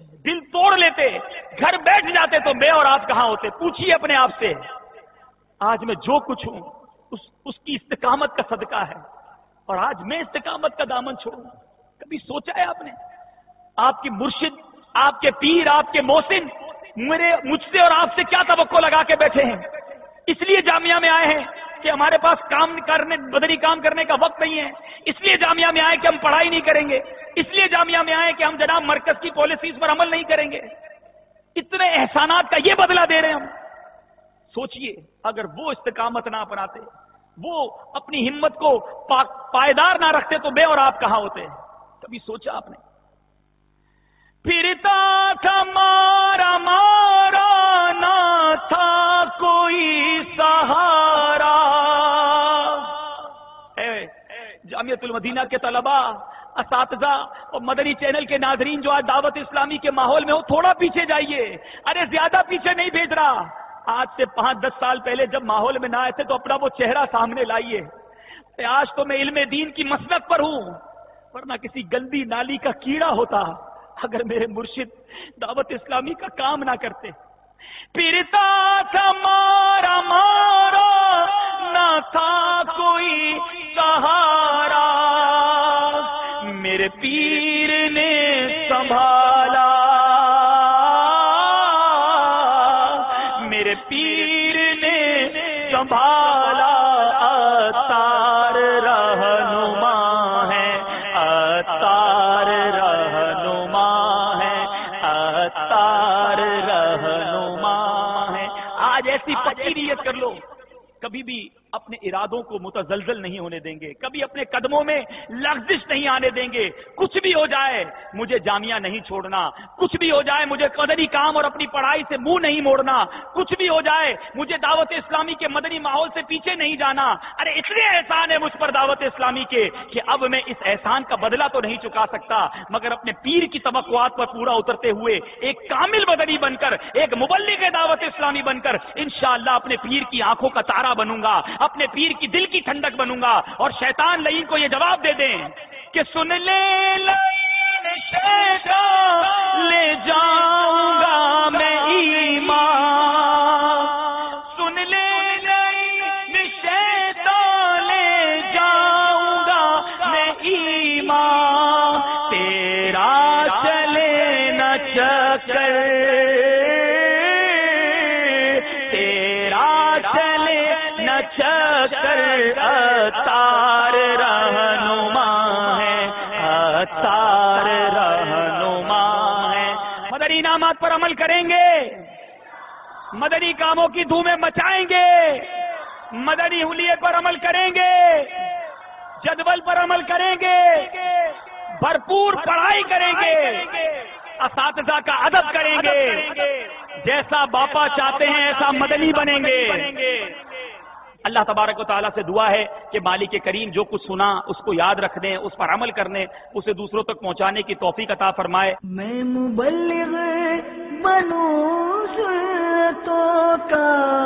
دل توڑ لیتے, گھر بیٹھ جاتے تو میں اور آپ کہاں ہوتے. پوچھیے اپنے آپ سے, آج میں جو کچھ ہوں اس, اس کی استقامت کا صدقہ ہے, اور آج میں استقامت کا دامن چھوڑوں. کبھی سوچا ہے آپ نے؟ آپ کی مرشد, آپ کے پیر, آپ کے محسن میرے مجھ سے اور آپ سے کیا توقع لگا کے بیٹھے ہیں؟ اس لیے جامعہ میں آئے ہیں کہ ہمارے پاس کام کرنے بدنی کام کرنے کا وقت نہیں ہے, اس لیے جامعہ میں آئے کہ ہم پڑھائی نہیں کریں گے, اس لیے جامعہ میں آئے کہ ہم جناب مرکز کی پالیسیز پر عمل نہیں کریں گے. اتنے احسانات کا یہ بدلہ دے رہے ہیں ہم. سوچئے اگر وہ استقامت نہ اپناتے, وہ اپنی ہمت کو پا, پائیدار نہ رکھتے تو میں اور آپ کہاں ہوتے؟ کبھی سوچا آپ نے؟ پھرتا تھا مارا مارا نہ تھا کوئی سہارا. اے جامعۃ المدینہ کے طلباء, اساتذہ اور مدنی چینل کے ناظرین جو آج دعوت اسلامی کے ماحول میں ہو, تھوڑا پیچھے جائیے. ارے زیادہ پیچھے نہیں بھیج رہا. آج سے پانچ دس سال پہلے جب ماحول میں نہ آئے تھے تو اپنا وہ چہرہ سامنے لائیے. آج تو میں علم دین کی مسلک پر ہوں, ورنہ کسی گندی نالی کا کیڑا ہوتا اگر میرے مرشد دعوت اسلامی کا کام نہ کرتے. پھرتا تھا مارا مارا نہ تھا کوئی سہارا, میرے پیر نے سنبھالا, میرے پیر نے سنبھالا. اتار رہنما ہے, اتار رہنما ہے, اتار رہنما ہے. آج ایسی پکی نیت کر لو, کبھی بھی اپنے ارادوں کو متزلزل نہیں ہونے دیں گے, کبھی اپنے قدموں میں لغزش نہیں آنے دیں گے. کچھ بھی ہو جائے مجھے جامعہ نہیں چھوڑنا, کچھ بھی ہو جائے مجھے مدنی کام اور اپنی پڑھائی سے منہ نہیں موڑنا, کچھ بھی ہو جائے مجھے دعوت اسلامی کے مدنی ماحول سے پیچھے نہیں جانا. ارے اتنے احسان ہے مجھ پر دعوت اسلامی کے کہ اب میں اس احسان کا بدلہ تو نہیں چکا سکتا, مگر اپنے پیر کی توقعات پر پورا اترتے ہوئے ایک کامل مدنی بن کر, ایک مبلغ دعوت اسلامی بن کر انشاءاللہ اپنے پیر کی آنکھوں کا تارا بنوں گا, اپنے پیر کی دل کی ٹھنڈک بنوں گا. اور شیطان لعین کو یہ جواب دے دیں کہ سن لے لعین شیطان لے جاؤں گا میں ایمان, سن لے لعین شیطان لے جاؤں گا میں ایمان. تیرا چلے نہ چکر, چکر اتار رہنما ہے, اتار رہنما ہے. مدنی انعامات پر عمل کریں گے, مدنی کاموں کی دھومیں مچائیں گے, مدنی حلیے پر عمل کریں گے, جدول پر عمل کریں گے, بھرپور پڑھائی کریں گے, اساتذہ کا ادب کریں گے, جیسا باپا چاہتے ہیں ایسا مدنی بنیں گے. اللہ تبارک و تعالیٰ سے دعا ہے کہ مالک کریم جو کچھ سنا اس کو یاد رکھنے, اس پر عمل کرنے, اسے دوسروں تک پہنچانے کی توفیق عطا فرمائے. میں مبلغ بنوں سنتوں کا,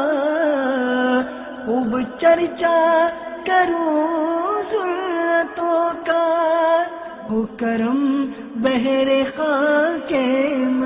خوب چرچا کروں سنتوں کا, ہو کرم بہر خاک